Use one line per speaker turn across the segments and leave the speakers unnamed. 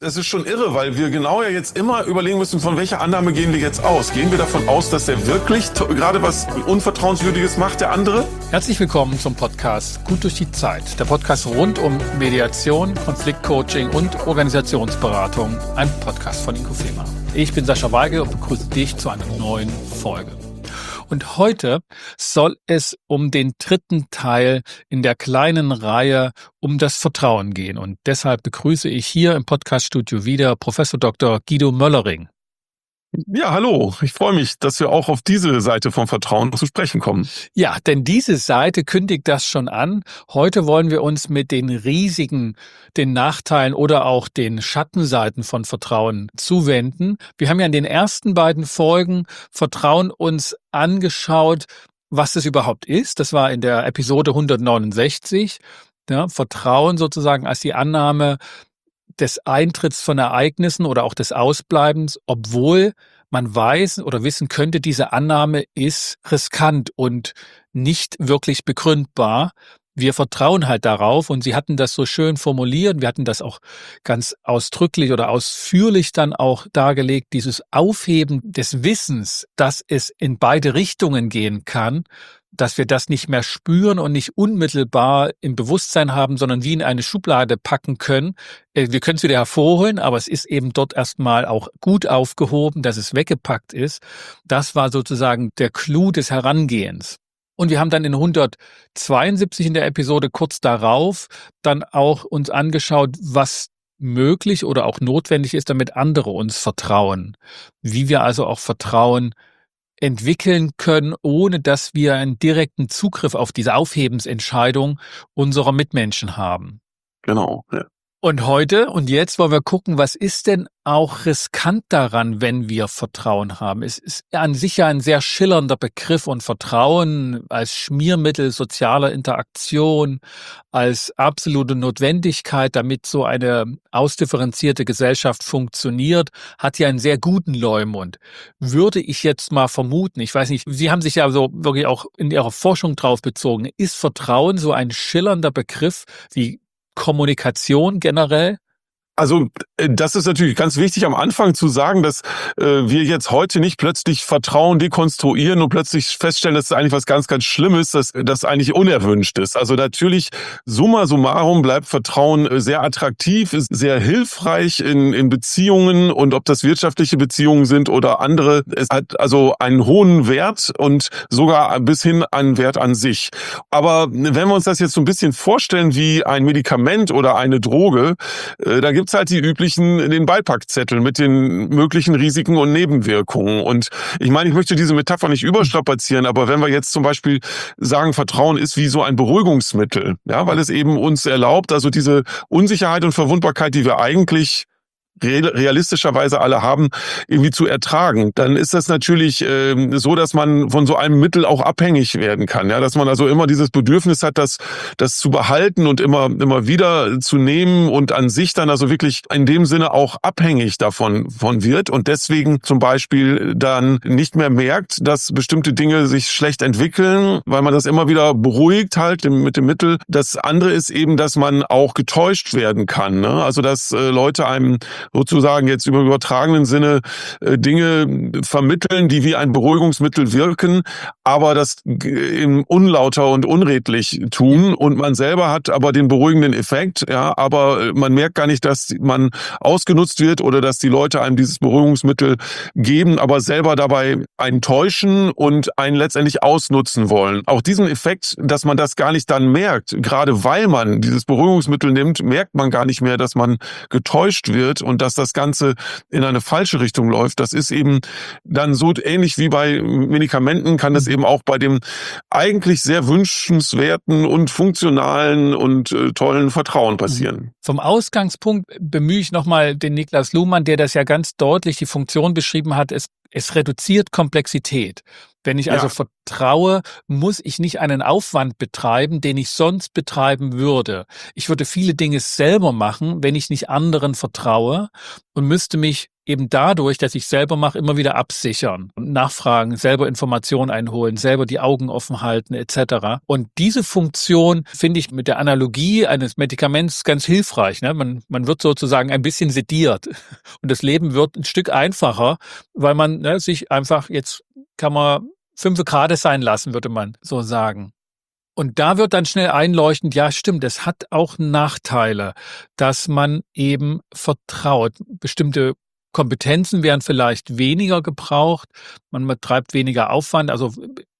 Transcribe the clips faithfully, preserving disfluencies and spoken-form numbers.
Das ist schon irre, weil wir genau ja jetzt immer überlegen müssen, von welcher Annahme gehen wir jetzt aus? Gehen wir davon aus, dass er wirklich t- gerade was Unvertrauenswürdiges macht, der andere?
Herzlich willkommen zum Podcast Gut durch die Zeit. Der Podcast rund um Mediation, Konfliktcoaching und Organisationsberatung. Ein Podcast von Inko Fehmer. Ich bin Sascha Weigel und begrüße dich zu einer neuen Folge. Und heute soll es um den dritten Teil in der kleinen Reihe um das Vertrauen gehen. Und deshalb begrüße ich hier im Podcaststudio wieder Professor Doktor Guido Möllering.
Ja, hallo. Ich freue mich, dass wir auch auf diese Seite vom Vertrauen zu sprechen kommen.
Ja, denn diese Seite kündigt das schon an. Heute wollen wir uns mit den Risiken, den Nachteilen oder auch den Schattenseiten von Vertrauen zuwenden. Wir haben ja in den ersten beiden Folgen Vertrauen uns angeschaut, was es überhaupt ist. Das war in der Episode hundertneunundsechzig. Ja, Vertrauen sozusagen als die Annahme des Eintritts von Ereignissen oder auch des Ausbleibens, obwohl man weiß oder wissen könnte, diese Annahme ist riskant und nicht wirklich begründbar. Wir vertrauen halt darauf, und Sie hatten das so schön formuliert, wir hatten das auch ganz ausdrücklich oder ausführlich dann auch dargelegt, dieses Aufheben des Wissens, dass es in beide Richtungen gehen kann, dass wir das nicht mehr spüren und nicht unmittelbar im Bewusstsein haben, sondern wie in eine Schublade packen können. Wir können es wieder hervorholen, aber es ist eben dort erstmal auch gut aufgehoben, dass es weggepackt ist. Das war sozusagen der Clou des Herangehens. Und wir haben dann in hundertzweiundsiebzig in der Episode kurz darauf dann auch uns angeschaut, was möglich oder auch notwendig ist, damit andere uns vertrauen. Wie wir also auch Vertrauen entwickeln können, ohne dass wir einen direkten Zugriff auf diese Aufhebensentscheidung unserer Mitmenschen haben.
Genau, ja.
Und heute und jetzt wollen wir gucken, was ist denn auch riskant daran, wenn wir Vertrauen haben? Es ist an sich ja ein sehr schillernder Begriff, und Vertrauen als Schmiermittel sozialer Interaktion, als absolute Notwendigkeit, damit so eine ausdifferenzierte Gesellschaft funktioniert, hat ja einen sehr guten Leumund. Würde ich jetzt mal vermuten, ich weiß nicht, Sie haben sich ja so wirklich auch in Ihrer Forschung drauf bezogen, ist Vertrauen so ein schillernder Begriff wie Kommunikation generell?
Also das ist natürlich ganz wichtig am Anfang zu sagen, dass äh, wir jetzt heute nicht plötzlich Vertrauen dekonstruieren und plötzlich feststellen, dass es eigentlich was ganz, ganz Schlimmes, dass das eigentlich unerwünscht ist. Also natürlich, summa summarum bleibt Vertrauen sehr attraktiv, ist sehr hilfreich in, in Beziehungen, und ob das wirtschaftliche Beziehungen sind oder andere, es hat also einen hohen Wert und sogar bis hin einen Wert an sich. Aber wenn wir uns das jetzt so ein bisschen vorstellen wie ein Medikament oder eine Droge, äh, da gibt es halt die üblichen, den Beipackzettel mit den möglichen Risiken und Nebenwirkungen. Und ich meine, ich möchte diese Metapher nicht überstrapazieren, aber wenn wir jetzt zum Beispiel sagen, Vertrauen ist wie so ein Beruhigungsmittel, ja, weil es eben uns erlaubt, also diese Unsicherheit und Verwundbarkeit, die wir eigentlich realistischerweise alle haben, irgendwie zu ertragen, dann ist das natürlich äh, so, dass man von so einem Mittel auch abhängig werden kann, ja, dass man also immer dieses Bedürfnis hat, das das zu behalten und immer immer wieder zu nehmen und an sich dann also wirklich in dem Sinne auch abhängig davon von wird und deswegen zum Beispiel dann nicht mehr merkt, dass bestimmte Dinge sich schlecht entwickeln, weil man das immer wieder beruhigt halt mit dem Mittel. Das andere ist eben, dass man auch getäuscht werden kann, ne? Also dass äh, Leute einem sozusagen jetzt im übertragenen Sinne äh, Dinge vermitteln, die wie ein Beruhigungsmittel wirken, aber das im unlauter und unredlich tun, und man selber hat aber den beruhigenden Effekt, ja, aber man merkt gar nicht, dass man ausgenutzt wird oder dass die Leute einem dieses Beruhigungsmittel geben, aber selber dabei einen täuschen und einen letztendlich ausnutzen wollen. Auch diesen Effekt, dass man das gar nicht dann merkt, gerade weil man dieses Beruhigungsmittel nimmt, merkt man gar nicht mehr, dass man getäuscht wird und dass das Ganze in eine falsche Richtung läuft. Das ist eben dann so ähnlich wie bei Medikamenten, kann das eben auch bei dem eigentlich sehr wünschenswerten und funktionalen und äh, tollen Vertrauen passieren.
Vom Ausgangspunkt bemühe ich nochmal den Niklas Luhmann, der das ja ganz deutlich die Funktion beschrieben hat, es, es reduziert Komplexität. Wenn ich also ja. vertraue, muss ich nicht einen Aufwand betreiben, den ich sonst betreiben würde. Ich würde viele Dinge selber machen, wenn ich nicht anderen vertraue, und müsste mich eben dadurch, dass ich selber mache, immer wieder absichern, nachfragen, selber Informationen einholen, selber die Augen offen halten et cetera. Und diese Funktion finde ich mit der Analogie eines Medikaments ganz hilfreich. Ne? Man, man wird sozusagen ein bisschen sediert und das Leben wird ein Stück einfacher, weil man ne, sich einfach, jetzt kann man fünf Grad sein lassen, würde man so sagen. Und da wird dann schnell einleuchtend, ja stimmt, es hat auch Nachteile, dass man eben vertraut. Bestimmte Kompetenzen werden vielleicht weniger gebraucht, man betreibt weniger Aufwand. Also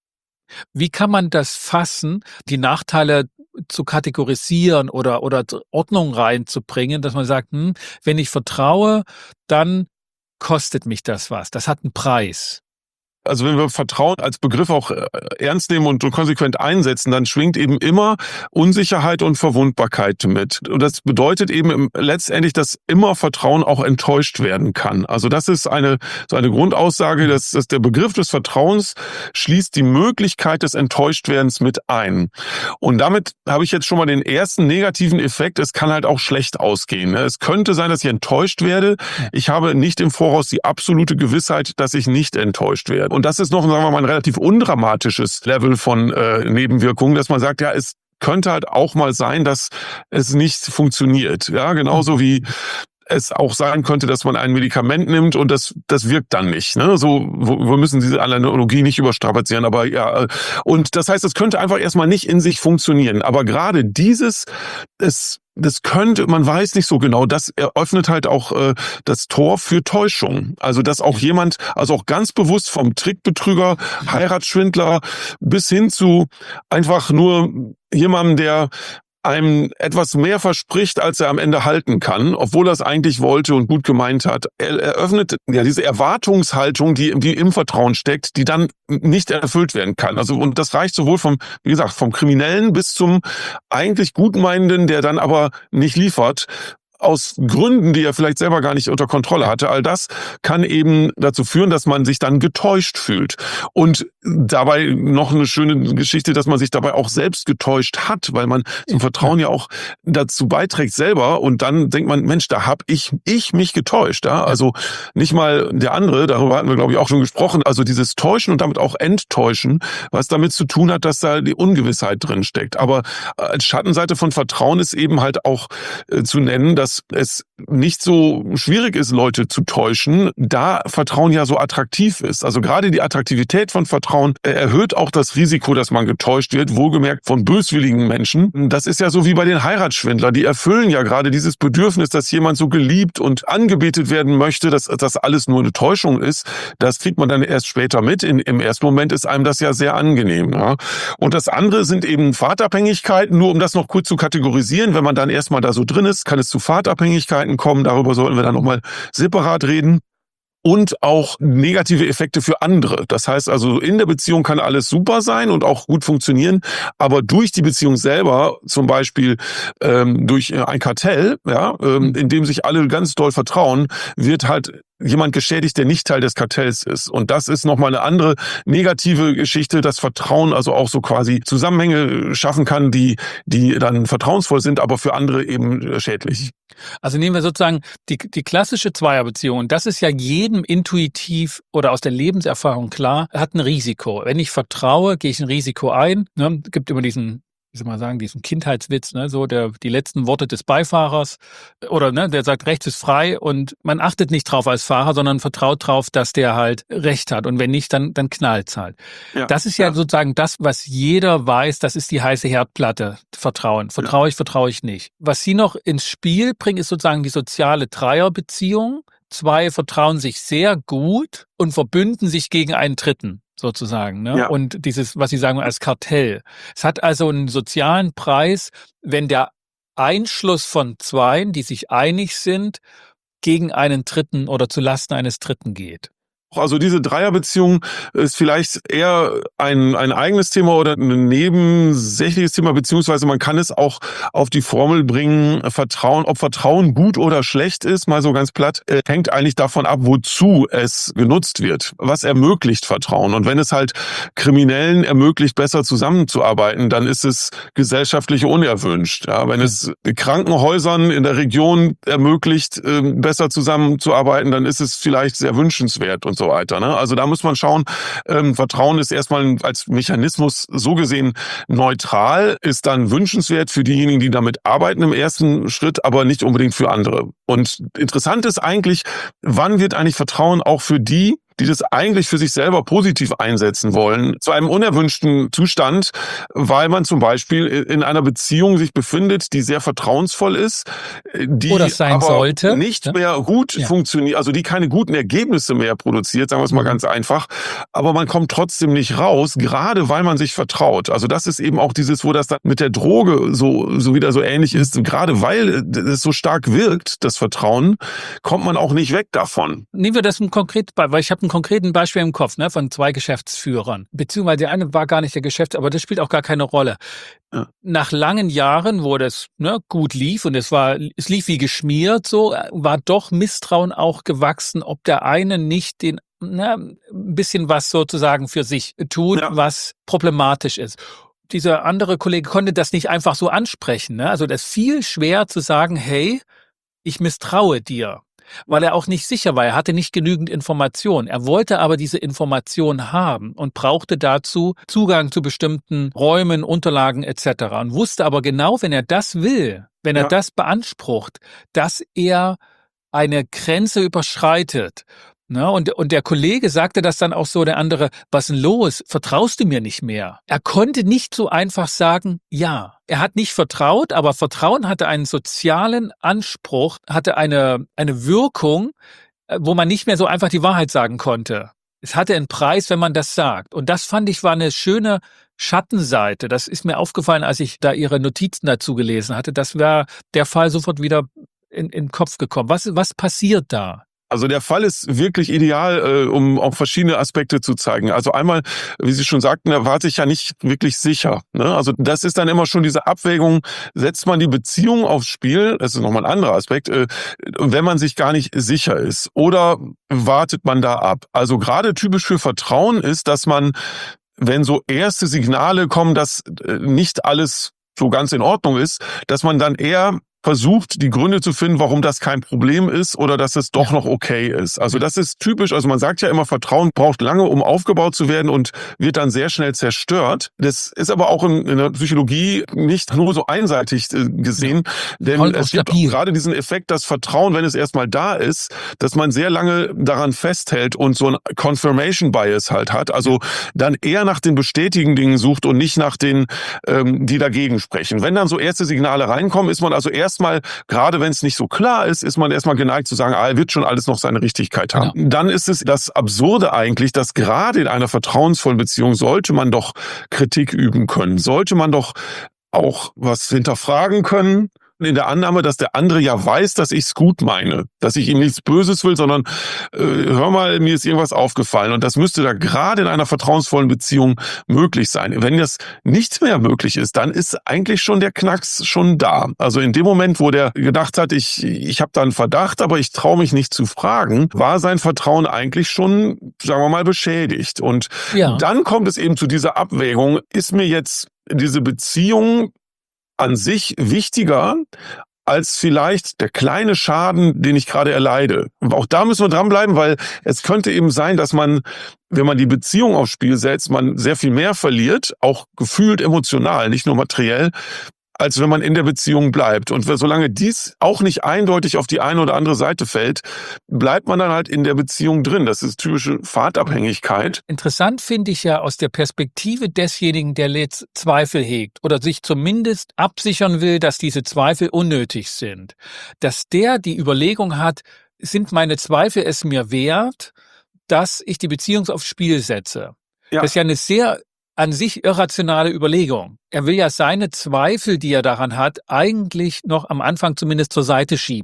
wie kann man das fassen, die Nachteile zu kategorisieren oder, oder Ordnung reinzubringen, dass man sagt, hm, wenn ich vertraue, dann kostet mich das was. Das hat einen Preis.
Also wenn wir Vertrauen als Begriff auch ernst nehmen und konsequent einsetzen, dann schwingt eben immer Unsicherheit und Verwundbarkeit mit. Und das bedeutet eben letztendlich, dass immer Vertrauen auch enttäuscht werden kann. Also das ist eine so eine Grundaussage, dass, dass der Begriff des Vertrauens schließt die Möglichkeit des Enttäuschtwerdens mit ein. Und damit habe ich jetzt schon mal den ersten negativen Effekt. Es kann halt auch schlecht ausgehen. Es könnte sein, dass ich enttäuscht werde. Ich habe nicht im Voraus die absolute Gewissheit, dass ich nicht enttäuscht werde. Und das ist noch, sagen wir mal, ein relativ undramatisches Level von äh, Nebenwirkungen, dass man sagt, ja, es könnte halt auch mal sein, dass es nicht funktioniert. Ja, genauso wie es auch sein könnte, dass man ein Medikament nimmt und das das wirkt dann nicht. Ne? So, wir müssen diese Analogie nicht überstrapazieren, aber ja. Und das heißt, es könnte einfach erstmal nicht in sich funktionieren. Aber gerade dieses, es Das könnte, man weiß nicht so genau, das eröffnet halt auch äh, das Tor für Täuschung. Also dass auch jemand, also auch ganz bewusst vom Trickbetrüger, Heiratsschwindler bis hin zu einfach nur jemandem, der einem etwas mehr verspricht, als er am Ende halten kann, obwohl er es eigentlich wollte und gut gemeint hat. Er eröffnet ja diese Erwartungshaltung, die, die im Vertrauen steckt, die dann nicht erfüllt werden kann. Also, und das reicht sowohl vom, wie gesagt, vom Kriminellen bis zum eigentlich Gutmeinenden, der dann aber nicht liefert, aus Gründen, die er vielleicht selber gar nicht unter Kontrolle hatte. All das kann eben dazu führen, dass man sich dann getäuscht fühlt. Und dabei noch eine schöne Geschichte, dass man sich dabei auch selbst getäuscht hat, weil man zum Vertrauen ja auch dazu beiträgt selber. Und dann denkt man, Mensch, da hab ich ich mich getäuscht. Ja? Also nicht mal der andere, darüber hatten wir, glaube ich, auch schon gesprochen. Also dieses Täuschen und damit auch Enttäuschen, was damit zu tun hat, dass da die Ungewissheit drin steckt. Aber als Schattenseite von Vertrauen ist eben halt auch äh, zu nennen, dass es nicht so schwierig ist, Leute zu täuschen, da Vertrauen ja so attraktiv ist. Also gerade die Attraktivität von Vertrauen erhöht auch das Risiko, dass man getäuscht wird, wohlgemerkt von böswilligen Menschen. Das ist ja so wie bei den Heiratsschwindlern. Die erfüllen ja gerade dieses Bedürfnis, dass jemand so geliebt und angebetet werden möchte, dass das alles nur eine Täuschung ist. Das kriegt man dann erst später mit. In, Im ersten Moment ist einem das ja sehr angenehm. Ja. Und das andere sind eben Fahrtabhängigkeiten. Nur um das noch kurz zu kategorisieren, wenn man dann erstmal da so drin ist, kann es zu Fahrtabhängigkeiten kommen. Darüber sollten wir dann nochmal separat reden. Und auch negative Effekte für andere. Das heißt also, in der Beziehung kann alles super sein und auch gut funktionieren, aber durch die Beziehung selber, zum Beispiel ähm, durch ein Kartell, ja, ähm, in dem sich alle ganz doll vertrauen, wird halt jemand geschädigt, der nicht Teil des Kartells ist. Und das ist nochmal eine andere negative Geschichte, dass Vertrauen also auch so quasi Zusammenhänge schaffen kann, die die dann vertrauensvoll sind, aber für andere eben schädlich.
Also nehmen wir sozusagen die, die klassische Zweierbeziehung. Und das ist ja jedem intuitiv oder aus der Lebenserfahrung klar, hat ein Risiko. Wenn ich vertraue, gehe ich ein Risiko ein. Ne? Es gibt immer diesen, wie soll man sagen, diesen Kindheitswitz, ne, so der die letzten Worte des Beifahrers oder ne, der sagt, rechts ist frei und man achtet nicht drauf als Fahrer, sondern vertraut drauf, dass der halt Recht hat und wenn nicht, dann dann knallt's halt. Ja, das ist ja, ja sozusagen das, was jeder weiß, das ist die heiße Herdplatte, Vertrauen. Vertraue ich, vertraue ich nicht. Was sie noch ins Spiel bringen, ist sozusagen die soziale Dreierbeziehung. Zwei vertrauen sich sehr gut und verbünden sich gegen einen Dritten. Sozusagen, ne? Ja. Und dieses, was Sie sagen, als Kartell. Es hat also einen sozialen Preis, wenn der Einschluss von Zweien, die sich einig sind, gegen einen Dritten oder zu Lasten eines Dritten geht.
Also diese Dreierbeziehung ist vielleicht eher ein, ein eigenes Thema oder ein nebensächliches Thema, beziehungsweise man kann es auch auf die Formel bringen, Vertrauen, ob Vertrauen gut oder schlecht ist, mal so ganz platt, äh, hängt eigentlich davon ab, wozu es genutzt wird. Was ermöglicht Vertrauen? Und wenn es halt Kriminellen ermöglicht, besser zusammenzuarbeiten, dann ist es gesellschaftlich unerwünscht. Ja, wenn es Krankenhäusern in der Region ermöglicht, äh, besser zusammenzuarbeiten, dann ist es vielleicht sehr wünschenswert und so weiter. Ne? Also da muss man schauen, ähm, Vertrauen ist erstmal als Mechanismus so gesehen neutral, ist dann wünschenswert für diejenigen, die damit arbeiten im ersten Schritt, aber nicht unbedingt für andere. Und interessant ist eigentlich, wann wird eigentlich Vertrauen auch für die, die das eigentlich für sich selber positiv einsetzen wollen, zu einem unerwünschten Zustand, weil man zum Beispiel in einer Beziehung sich befindet, die sehr vertrauensvoll ist, die
Oder sein
aber
sollte.
nicht
Ja.
mehr gut
Ja.
funktioniert, also die keine guten Ergebnisse mehr produziert, sagen wir es mal
Mhm.
ganz einfach, aber man kommt trotzdem nicht raus, gerade weil man sich vertraut. Also das ist eben auch dieses, wo das dann mit der Droge so, so wieder so ähnlich ist, gerade weil es so stark wirkt, das Vertrauen, kommt man auch nicht weg davon.
Nehmen wir das ein konkret, weil ich habe einen konkreten Beispiel im Kopf, ne, von zwei Geschäftsführern. Beziehungsweise der eine war gar nicht der Geschäfts-, aber das spielt auch gar keine Rolle.
Ja.
Nach langen Jahren, wo das ne, gut lief und es war, es lief wie geschmiert, so war doch Misstrauen auch gewachsen, ob der eine nicht den na, ein bisschen was sozusagen für sich tut,
Ja.
was problematisch ist. Dieser andere Kollege konnte das nicht einfach so ansprechen. Ne? Also das ist viel schwer zu sagen, hey, ich misstraue dir. Weil er auch nicht sicher war. Er hatte nicht genügend Informationen. Er wollte aber diese Information haben und brauchte dazu Zugang zu bestimmten Räumen, Unterlagen et cetera. Und wusste aber genau, wenn er das will, wenn er
Ja.
das beansprucht, dass er eine Grenze überschreitet. Ne? Und, und der Kollege sagte das dann auch so, der andere, was denn los? Vertraust du mir nicht mehr? Er konnte nicht so einfach sagen, ja. Er hat nicht vertraut, aber Vertrauen hatte einen sozialen Anspruch, hatte eine, eine Wirkung, wo man nicht mehr so einfach die Wahrheit sagen konnte. Es hatte einen Preis, wenn man das sagt. Und das fand ich war eine schöne Schattenseite. Das ist mir aufgefallen, als ich da Ihre Notizen dazu gelesen hatte. Das wäre der Fall sofort wieder in, in den Kopf gekommen. Was, was passiert da?
Also der Fall ist wirklich ideal, äh, um auch verschiedene Aspekte zu zeigen. Also einmal, wie Sie schon sagten, er war sich ja nicht wirklich sicher. Ne? Also das ist dann immer schon diese Abwägung, setzt man die Beziehung aufs Spiel, das ist nochmal ein anderer Aspekt, äh, wenn man sich gar nicht sicher ist. Oder wartet man da ab? Also gerade typisch für Vertrauen ist, dass man, wenn so erste Signale kommen, dass äh, nicht alles so ganz in Ordnung ist, dass man dann eher versucht, die Gründe zu finden, warum das kein Problem ist oder dass es doch noch okay ist. Also das ist typisch, also man sagt ja immer, Vertrauen braucht lange, um aufgebaut zu werden und wird dann sehr schnell zerstört. Das ist aber auch in, in der Psychologie nicht nur so einseitig äh, gesehen, ja. Denn
Voll
es gibt auch gerade diesen Effekt, dass Vertrauen, wenn es erstmal da ist, dass man sehr lange daran festhält und so ein Confirmation Bias halt hat, also dann eher nach den bestätigenden Dingen sucht und nicht nach den, ähm, die dagegen sprechen. Wenn dann so erste Signale reinkommen, ist man also erst Erstmal, gerade wenn es nicht so klar ist, ist man erstmal geneigt zu sagen, ah, er wird schon alles noch seine Richtigkeit haben. Genau. Dann ist es das Absurde eigentlich, dass gerade in einer vertrauensvollen Beziehung sollte man doch Kritik üben können, sollte man doch auch was hinterfragen können, in der Annahme, dass der andere ja weiß, dass ich es gut meine, dass ich ihm nichts Böses will, sondern äh, hör mal, mir ist irgendwas aufgefallen. Und das müsste da gerade in einer vertrauensvollen Beziehung möglich sein. Wenn das nicht mehr möglich ist, dann ist eigentlich schon der Knacks schon da. Also in dem Moment, wo der gedacht hat, ich ich habe da einen Verdacht, aber ich traue mich nicht zu fragen, war sein Vertrauen eigentlich schon, sagen wir mal, beschädigt. Und ja. Dann kommt es eben zu dieser Abwägung, ist mir jetzt diese Beziehung an sich wichtiger als vielleicht der kleine Schaden, den ich gerade erleide. Und auch da müssen wir dranbleiben, weil es könnte eben sein, dass man, wenn man die Beziehung aufs Spiel setzt, man sehr viel mehr verliert, auch gefühlt emotional, nicht nur materiell, als wenn man in der Beziehung bleibt. Und solange dies auch nicht eindeutig auf die eine oder andere Seite fällt, bleibt man dann halt in der Beziehung drin. Das ist typische Pfadabhängigkeit.
Interessant finde ich ja aus der Perspektive desjenigen, der jetzt Zweifel hegt oder sich zumindest absichern will, dass diese Zweifel unnötig sind. Dass der die Überlegung hat, sind meine Zweifel es mir wert, dass ich die Beziehung aufs Spiel setze? Ja. Das ist ja eine sehr an sich irrationale Überlegung. Er will ja seine Zweifel, die er daran hat, eigentlich noch am Anfang zumindest zur Seite schieben.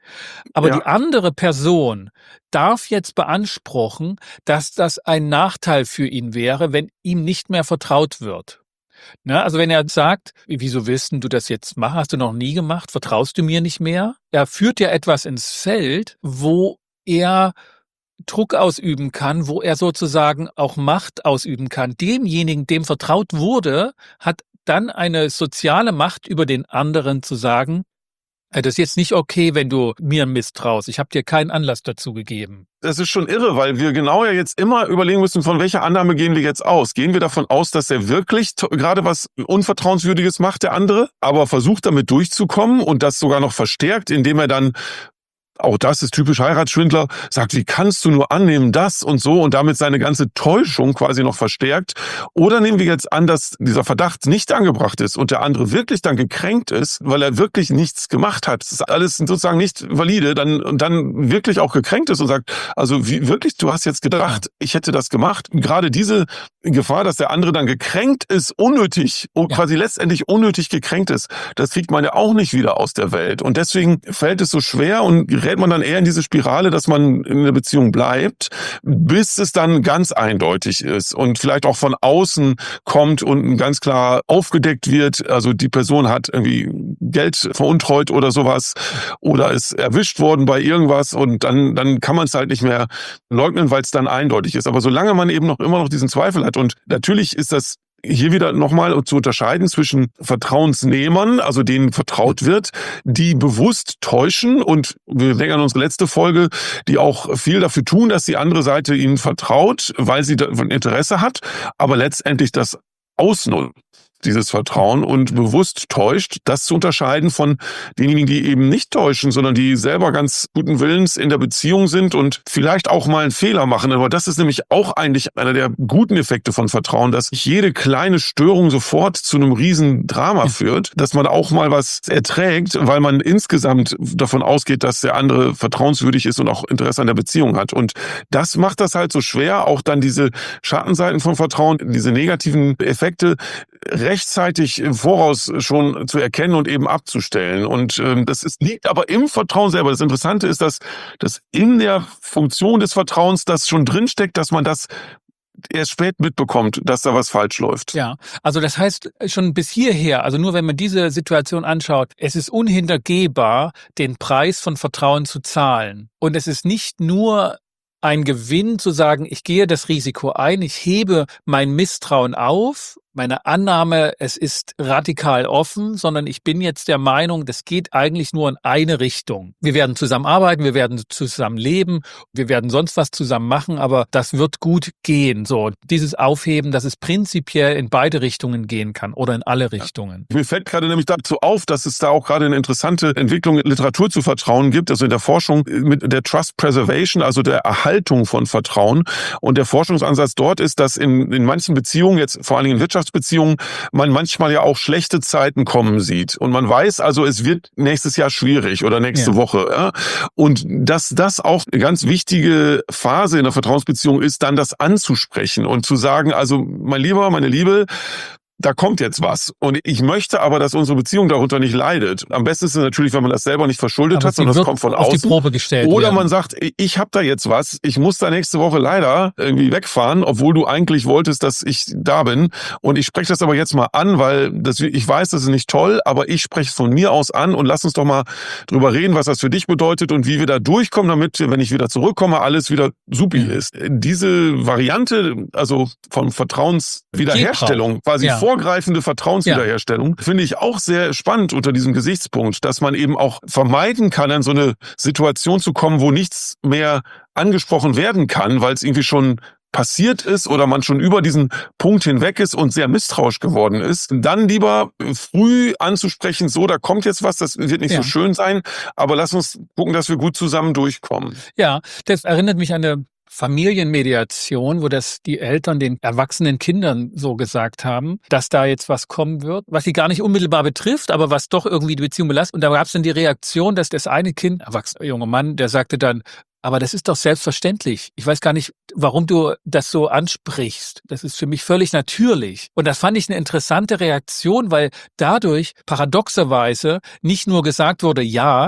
Aber
Ja.
die andere Person darf jetzt beanspruchen, dass das ein Nachteil für ihn wäre, wenn ihm nicht mehr vertraut wird. Ne? Also wenn er sagt, wieso willst denn du das jetzt machen? Hast du noch nie gemacht? Vertraust du mir nicht mehr? Er führt ja etwas ins Feld, wo er Druck ausüben kann, wo er sozusagen auch Macht ausüben kann. Demjenigen, dem vertraut wurde, hat dann eine soziale Macht über den anderen zu sagen, das ist jetzt nicht okay, wenn du mir misstraust. Ich habe dir keinen Anlass dazu gegeben.
Das ist schon irre, weil wir genau ja jetzt immer überlegen müssen, von welcher Annahme gehen wir jetzt aus? Gehen wir davon aus, dass er wirklich t- gerade was Unvertrauenswürdiges macht, der andere, aber versucht damit durchzukommen und das sogar noch verstärkt, indem er dann, auch das ist typisch Heiratsschwindler, sagt, wie kannst du nur annehmen, das und so und damit seine ganze Täuschung quasi noch verstärkt? Oder nehmen wir jetzt an, dass dieser Verdacht nicht angebracht ist und der andere wirklich dann gekränkt ist, weil er wirklich nichts gemacht hat. Das ist alles sozusagen nicht valide, dann, und dann wirklich auch gekränkt ist und sagt, also wie wirklich, du hast jetzt gedacht, ich hätte das gemacht. Gerade diese Gefahr, dass der andere dann gekränkt ist, unnötig, und
Ja.
quasi letztendlich unnötig gekränkt ist, das kriegt man ja auch nicht wieder aus der Welt. Und deswegen fällt es so schwer und gerät man dann eher in diese Spirale, dass man in einer Beziehung bleibt, bis es dann ganz eindeutig ist und vielleicht auch von außen kommt und ganz klar aufgedeckt wird. Also die Person hat irgendwie Geld veruntreut oder sowas oder ist erwischt worden bei irgendwas und dann, dann kann man es halt nicht mehr leugnen, weil es dann eindeutig ist. Aber solange man eben noch immer noch diesen Zweifel hat und natürlich ist das hier wieder nochmal zu unterscheiden zwischen Vertrauensnehmern, also denen vertraut wird, die bewusst täuschen und wir denken an unsere letzte Folge, die auch viel dafür tun, dass die andere Seite ihnen vertraut, weil sie davon Interesse hat, aber letztendlich das ausnutzt, dieses Vertrauen und bewusst täuscht, das zu unterscheiden von denjenigen, die eben nicht täuschen, sondern die selber ganz guten Willens in der Beziehung sind und vielleicht auch mal einen Fehler machen. Aber das ist nämlich auch eigentlich einer der guten Effekte von Vertrauen, dass nicht jede kleine Störung sofort zu einem riesen Drama führt, dass man auch mal was erträgt, weil man insgesamt davon ausgeht, dass der andere vertrauenswürdig ist und auch Interesse an der Beziehung hat. Und das macht das halt so schwer, auch dann diese Schattenseiten von Vertrauen, diese negativen Effekte rechtzeitig im Voraus schon zu erkennen und eben abzustellen. Und ähm, das ist, liegt aber im Vertrauen selber. Das Interessante ist, dass, dass in der Funktion des Vertrauens das schon drinsteckt, dass man das erst spät mitbekommt, dass da was falsch läuft.
Ja, also das heißt schon bis hierher, also nur wenn man diese Situation anschaut, es ist unhintergehbar, den Preis von Vertrauen zu zahlen. Und es ist nicht nur ein Gewinn zu sagen, ich gehe das Risiko ein, ich hebe mein Misstrauen auf, meine Annahme, es ist radikal offen, sondern ich bin jetzt der Meinung, das geht eigentlich nur in eine Richtung. Wir werden zusammen arbeiten, wir werden zusammen leben, wir werden sonst was zusammen machen, aber das wird gut gehen. So, dieses Aufheben, dass es prinzipiell in beide Richtungen gehen kann oder in alle Richtungen.
Mir fällt gerade nämlich dazu auf, dass es da auch gerade eine interessante Entwicklung in Literatur zu Vertrauen gibt, also in der Forschung mit der Trust Preservation, also der Erhaltung von Vertrauen. Und der Forschungsansatz dort ist, dass in, in manchen Beziehungen, jetzt vor allen Dingen in Wirtschaftsbeziehungen, man manchmal ja auch schlechte Zeiten kommen sieht. Und man weiß also, es wird nächstes Jahr schwierig oder nächste
Ja.
Woche. Ja? Und dass das auch eine ganz wichtige Phase in der Vertrauensbeziehung ist, dann das anzusprechen und zu sagen, also mein Lieber, meine Liebe, da kommt jetzt was. Und ich möchte aber, dass unsere Beziehung darunter nicht leidet. Am besten ist es natürlich, wenn man das selber nicht verschuldet
Aber
hat,
sie
sondern das
wird
kommt von
auf die
außen.
Probe gestellt
Oder
werden.
man sagt, ich habe da jetzt was, ich muss da nächste Woche leider irgendwie wegfahren, obwohl du eigentlich wolltest, dass ich da bin. Und ich spreche das aber jetzt mal an, weil das, ich weiß, das ist nicht toll, aber ich spreche es von mir aus an und lass uns doch mal drüber reden, was das für dich bedeutet und wie wir da durchkommen, damit, wenn ich wieder zurückkomme, alles wieder supi
Ja.
ist. Diese Variante, also von Vertrauenswiederherstellung, quasi
Ja.
vorgreifende Vertrauenswiederherstellung, finde ich auch sehr spannend unter diesem Gesichtspunkt, dass man eben auch vermeiden kann, an so eine Situation zu kommen, wo nichts mehr angesprochen werden kann, weil es irgendwie schon passiert ist oder man schon über diesen Punkt hinweg ist und sehr misstrauisch geworden ist, dann lieber früh anzusprechen, so, da kommt jetzt was, das wird nicht
Ja.
so schön sein, aber lass uns gucken, dass wir gut zusammen durchkommen.
Ja, das erinnert mich an eine Familienmediation, wo das die Eltern den erwachsenen Kindern so gesagt haben, dass da jetzt was kommen wird, was sie gar nicht unmittelbar betrifft, aber was doch irgendwie die Beziehung belastet. Und da gab es dann die Reaktion, dass das eine Kind, erwachsener junger Mann, der sagte dann, aber das ist doch selbstverständlich. Ich weiß gar nicht, warum du das so ansprichst. Das ist für mich völlig natürlich. Und das fand ich eine interessante Reaktion, weil dadurch paradoxerweise nicht nur gesagt wurde, ja,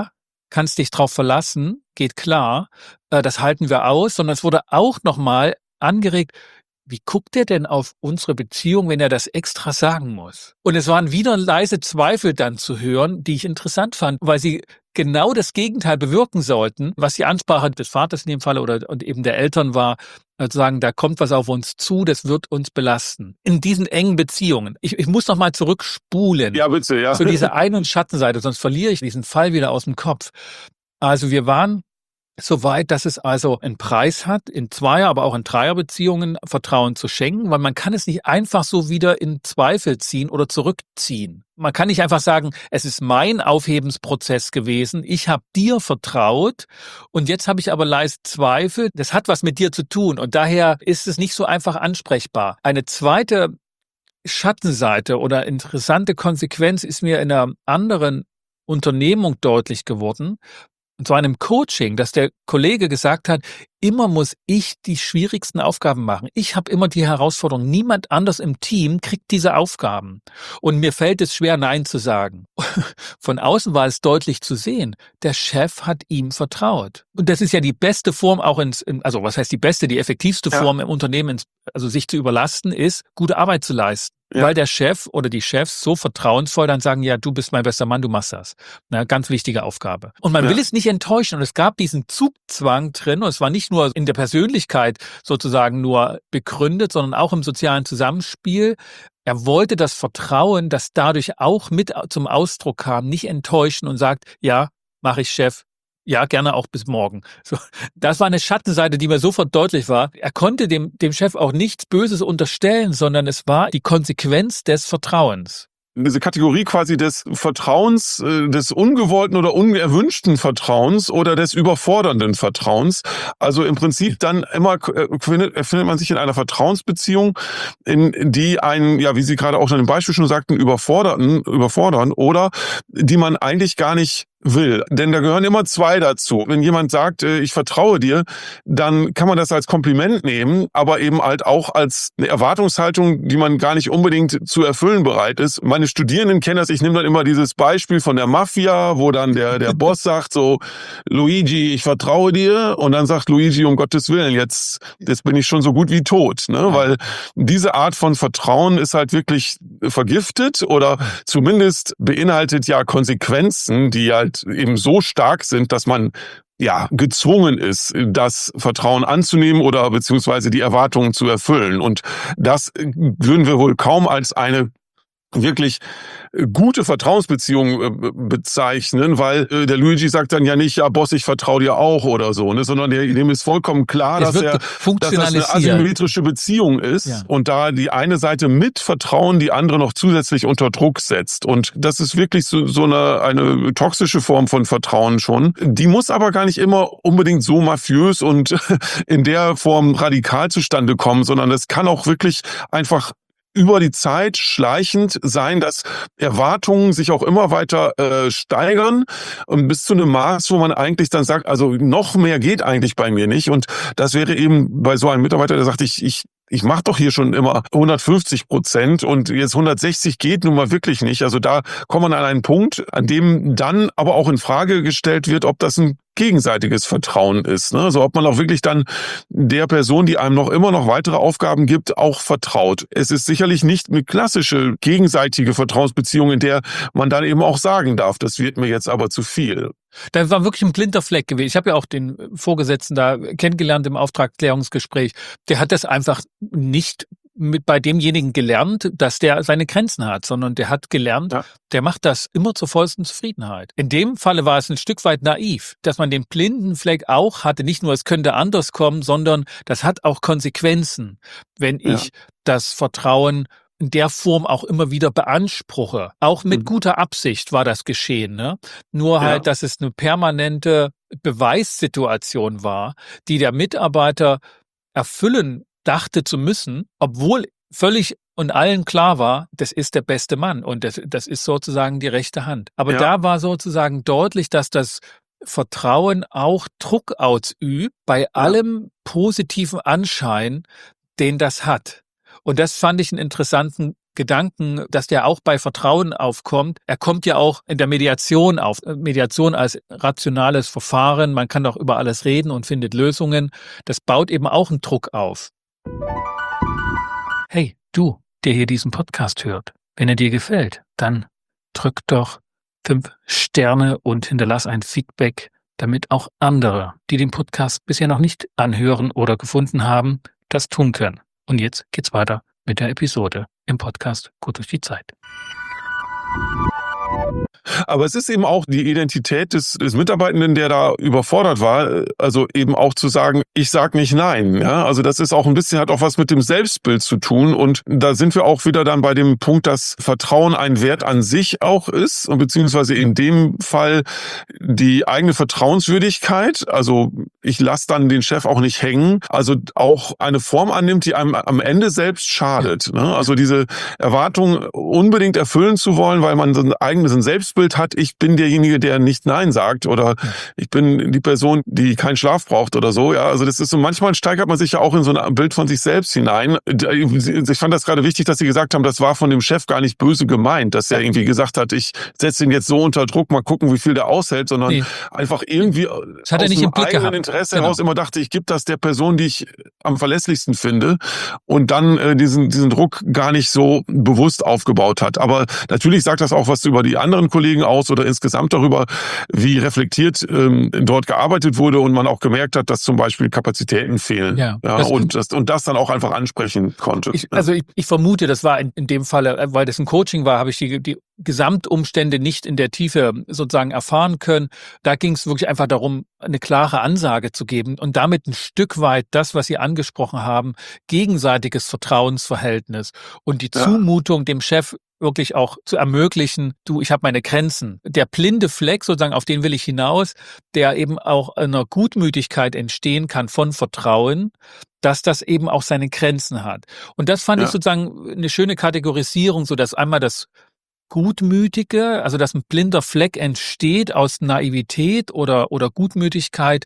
kannst dich drauf verlassen, geht klar, äh, das halten wir aus, sondern es wurde auch nochmal angeregt, wie guckt er denn auf unsere Beziehung, wenn er das extra sagen muss? Und es waren wieder leise Zweifel dann zu hören, die ich interessant fand, weil sie genau das Gegenteil bewirken sollten, was die Ansprache des Vaters in dem Falle oder und eben der Eltern war, zu sagen, da kommt was auf uns zu, das wird uns belasten. In diesen engen Beziehungen. Ich, ich muss noch mal zurückspulen.
Ja, bitte, ja.
Zu dieser Ein- und Schattenseite, sonst verliere ich diesen Fall wieder aus dem Kopf. Also wir waren so weit, dass es also einen Preis hat, in Zweier-, aber auch in Dreierbeziehungen Vertrauen zu schenken, weil man kann es nicht einfach so wieder in Zweifel ziehen oder zurückziehen. Man kann nicht einfach sagen, es ist mein Aufhebensprozess gewesen, ich habe dir vertraut und jetzt habe ich aber leise Zweifel, das hat was mit dir zu tun und daher ist es nicht so einfach ansprechbar. Eine zweite Schattenseite oder interessante Konsequenz ist mir in einer anderen Unternehmung deutlich geworden, und zwar in einem Coaching, dass der Kollege gesagt hat, immer muss ich die schwierigsten Aufgaben machen. Ich habe immer die Herausforderung, niemand anders im Team kriegt diese Aufgaben. Und mir fällt es schwer, Nein zu sagen. Von außen war es deutlich zu sehen, der Chef hat ihm vertraut. Und das ist ja die beste Form auch ins, also was heißt die beste, die effektivste
Ja.
Form im Unternehmen, also sich zu überlasten, ist, gute Arbeit zu leisten. Ja. Weil der Chef oder die Chefs so vertrauensvoll dann sagen, ja, du bist mein bester Mann, du machst das. Na, ganz wichtige Aufgabe. Und man
Ja.
will es nicht enttäuschen. Und es gab diesen Zugzwang drin. Und es war nicht nur in der Persönlichkeit sozusagen nur begründet, sondern auch im sozialen Zusammenspiel. Er wollte das Vertrauen, das dadurch auch mit zum Ausdruck kam, nicht enttäuschen und sagt, ja, mache ich, Chef. Ja, gerne auch bis morgen. So, das war eine Schattenseite, die mir sofort deutlich war. Er konnte dem, dem Chef auch nichts Böses unterstellen, sondern es war die Konsequenz des Vertrauens.
Diese Kategorie quasi des Vertrauens, äh, des ungewollten oder unerwünschten Vertrauens oder des überfordernden Vertrauens. Also im Prinzip dann immer äh, findet, findet man sich in einer Vertrauensbeziehung, in die einen, ja, wie Sie gerade auch schon im Beispiel schon sagten, überforderten, überfordern oder die man eigentlich gar nicht will. Denn da gehören immer zwei dazu. Wenn jemand sagt, äh, ich vertraue dir, dann kann man das als Kompliment nehmen, aber eben halt auch als eine Erwartungshaltung, die man gar nicht unbedingt zu erfüllen bereit ist. Meine Studierenden kennen das, ich nehme dann immer dieses Beispiel von der Mafia, wo dann der, der Boss sagt so, Luigi, ich vertraue dir. Und dann sagt Luigi, um Gottes Willen, jetzt, jetzt bin ich schon so gut wie tot. Ne? Weil diese Art von Vertrauen ist halt wirklich vergiftet oder zumindest beinhaltet ja Konsequenzen, die halt eben so stark sind, dass man ja gezwungen ist, das Vertrauen anzunehmen oder beziehungsweise die Erwartungen zu erfüllen. Und das würden wir wohl kaum als eine wirklich gute Vertrauensbeziehung bezeichnen, weil der Luigi sagt dann ja nicht, ja Boss, ich vertraue dir auch oder so, ne, sondern dem ist vollkommen klar, dass er, dass das eine asymmetrische Beziehung ist ja. Und da die eine Seite mit Vertrauen die andere noch zusätzlich unter Druck setzt. Und das ist wirklich so, so eine, eine toxische Form von Vertrauen schon. Die muss aber gar nicht immer unbedingt so mafiös und in der Form radikal zustande kommen, sondern es kann auch wirklich einfach über die Zeit schleichend sein, dass Erwartungen sich auch immer weiter äh, steigern und bis zu einem Maß, wo man eigentlich dann sagt, also noch mehr geht eigentlich bei mir nicht. Und das wäre eben bei so einem Mitarbeiter, der sagt, ich ich ich mache doch hier schon immer hundertfünfzig Prozent und jetzt hundertsechzig geht nun mal wirklich nicht. Also da kommt man an einen Punkt, an dem dann aber auch in Frage gestellt wird, ob das ein gegenseitiges Vertrauen ist. Ne? Also ob man auch wirklich dann der Person, die einem noch immer noch weitere Aufgaben gibt, auch vertraut. Es ist sicherlich nicht eine klassische gegenseitige Vertrauensbeziehung, in der man dann eben auch sagen darf, das wird mir jetzt aber zu viel.
Da war wirklich ein blinder Fleck gewesen. Ich habe ja auch den Vorgesetzten da kennengelernt im Auftragsklärungsgespräch. Der hat das einfach nicht mit bei demjenigen gelernt, dass der seine Grenzen hat, sondern der hat gelernt, ja. Der macht das immer zur vollsten Zufriedenheit. In dem Falle war es ein Stück weit naiv, dass man den blinden Fleck auch hatte. Nicht nur, es könnte anders kommen, sondern das hat auch Konsequenzen, wenn ich ja. das Vertrauen in der Form auch immer wieder beanspruche. Auch mit mhm. guter Absicht war das geschehen, ne? Nur halt, ja. dass es eine permanente Beweissituation war, die der Mitarbeiter erfüllen dachte zu müssen, obwohl völlig und allen klar war, das ist der beste Mann und das, das ist sozusagen die rechte Hand. Aber ja. da war sozusagen deutlich, dass das Vertrauen auch Druck ausübt bei ja. allem positiven Anschein, den das hat. Und das fand ich einen interessanten Gedanken, dass der auch bei Vertrauen aufkommt, er kommt ja auch in der Mediation auf. Mediation als rationales Verfahren, man kann doch über alles reden und findet Lösungen. Das baut eben auch einen Druck auf. Hey, du, der hier diesen Podcast hört, wenn er dir gefällt, dann drück doch fünf Sterne und hinterlass ein Feedback, damit auch andere, die den Podcast bisher noch nicht anhören oder gefunden haben, das tun können. Und jetzt geht's weiter mit der Episode im Podcast Gut durch die Zeit.
Aber es ist eben auch die Identität des, des Mitarbeitenden, der da überfordert war, also eben auch zu sagen, ich sag nicht nein. Ja, also das ist auch ein bisschen, hat auch was mit dem Selbstbild zu tun. Und da sind wir auch wieder dann bei dem Punkt, dass Vertrauen ein Wert an sich auch ist und beziehungsweise in dem Fall die eigene Vertrauenswürdigkeit. Also ich lasse dann den Chef auch nicht hängen. Also auch eine Form annimmt, die einem am Ende selbst schadet. Ne? Also diese Erwartung unbedingt erfüllen zu wollen, weil man so ein eigenes Selbstbild hat, ich bin derjenige, der nicht Nein sagt oder ich bin die Person, die keinen Schlaf braucht oder so. Ja, also das ist so, manchmal steigert man sich ja auch in so ein Bild von sich selbst hinein. Ich fand das gerade wichtig, dass Sie gesagt haben, das war von dem Chef gar nicht böse gemeint, dass er irgendwie gesagt hat, ich setze ihn jetzt so unter Druck, mal gucken, wie viel der aushält, sondern nee. einfach irgendwie
das hat er nicht im Blick
eigenen
gehabt.
Interesse
Genau.
heraus immer dachte, ich gebe das der Person, die ich am verlässlichsten finde und dann äh, diesen, diesen Druck gar nicht so bewusst aufgebaut hat. Aber natürlich sagt das auch was über die anderen Kollegen aus oder insgesamt darüber, wie reflektiert ähm, dort gearbeitet wurde und man auch gemerkt hat, dass zum Beispiel Kapazitäten fehlen. Ja, ja, das und, das, und das dann auch einfach ansprechen konnte.
Ich, also ich, ich vermute, das war in, in dem Fall, weil das ein Coaching war, habe ich die, die Gesamtumstände nicht in der Tiefe sozusagen erfahren können. Da ging es wirklich einfach darum, eine klare Ansage zu geben und damit ein Stück weit das, was Sie angesprochen haben, gegenseitiges Vertrauensverhältnis und die Zumutung dem Chef wirklich auch zu ermöglichen, du, ich habe meine Grenzen. Der blinde Fleck, sozusagen, auf den will ich hinaus, der eben auch einer Gutmütigkeit entstehen kann von Vertrauen, dass das eben auch seine Grenzen hat. Und das fand ja. ich sozusagen eine schöne Kategorisierung, so dass einmal das Gutmütige, also dass ein blinder Fleck entsteht aus Naivität oder, oder Gutmütigkeit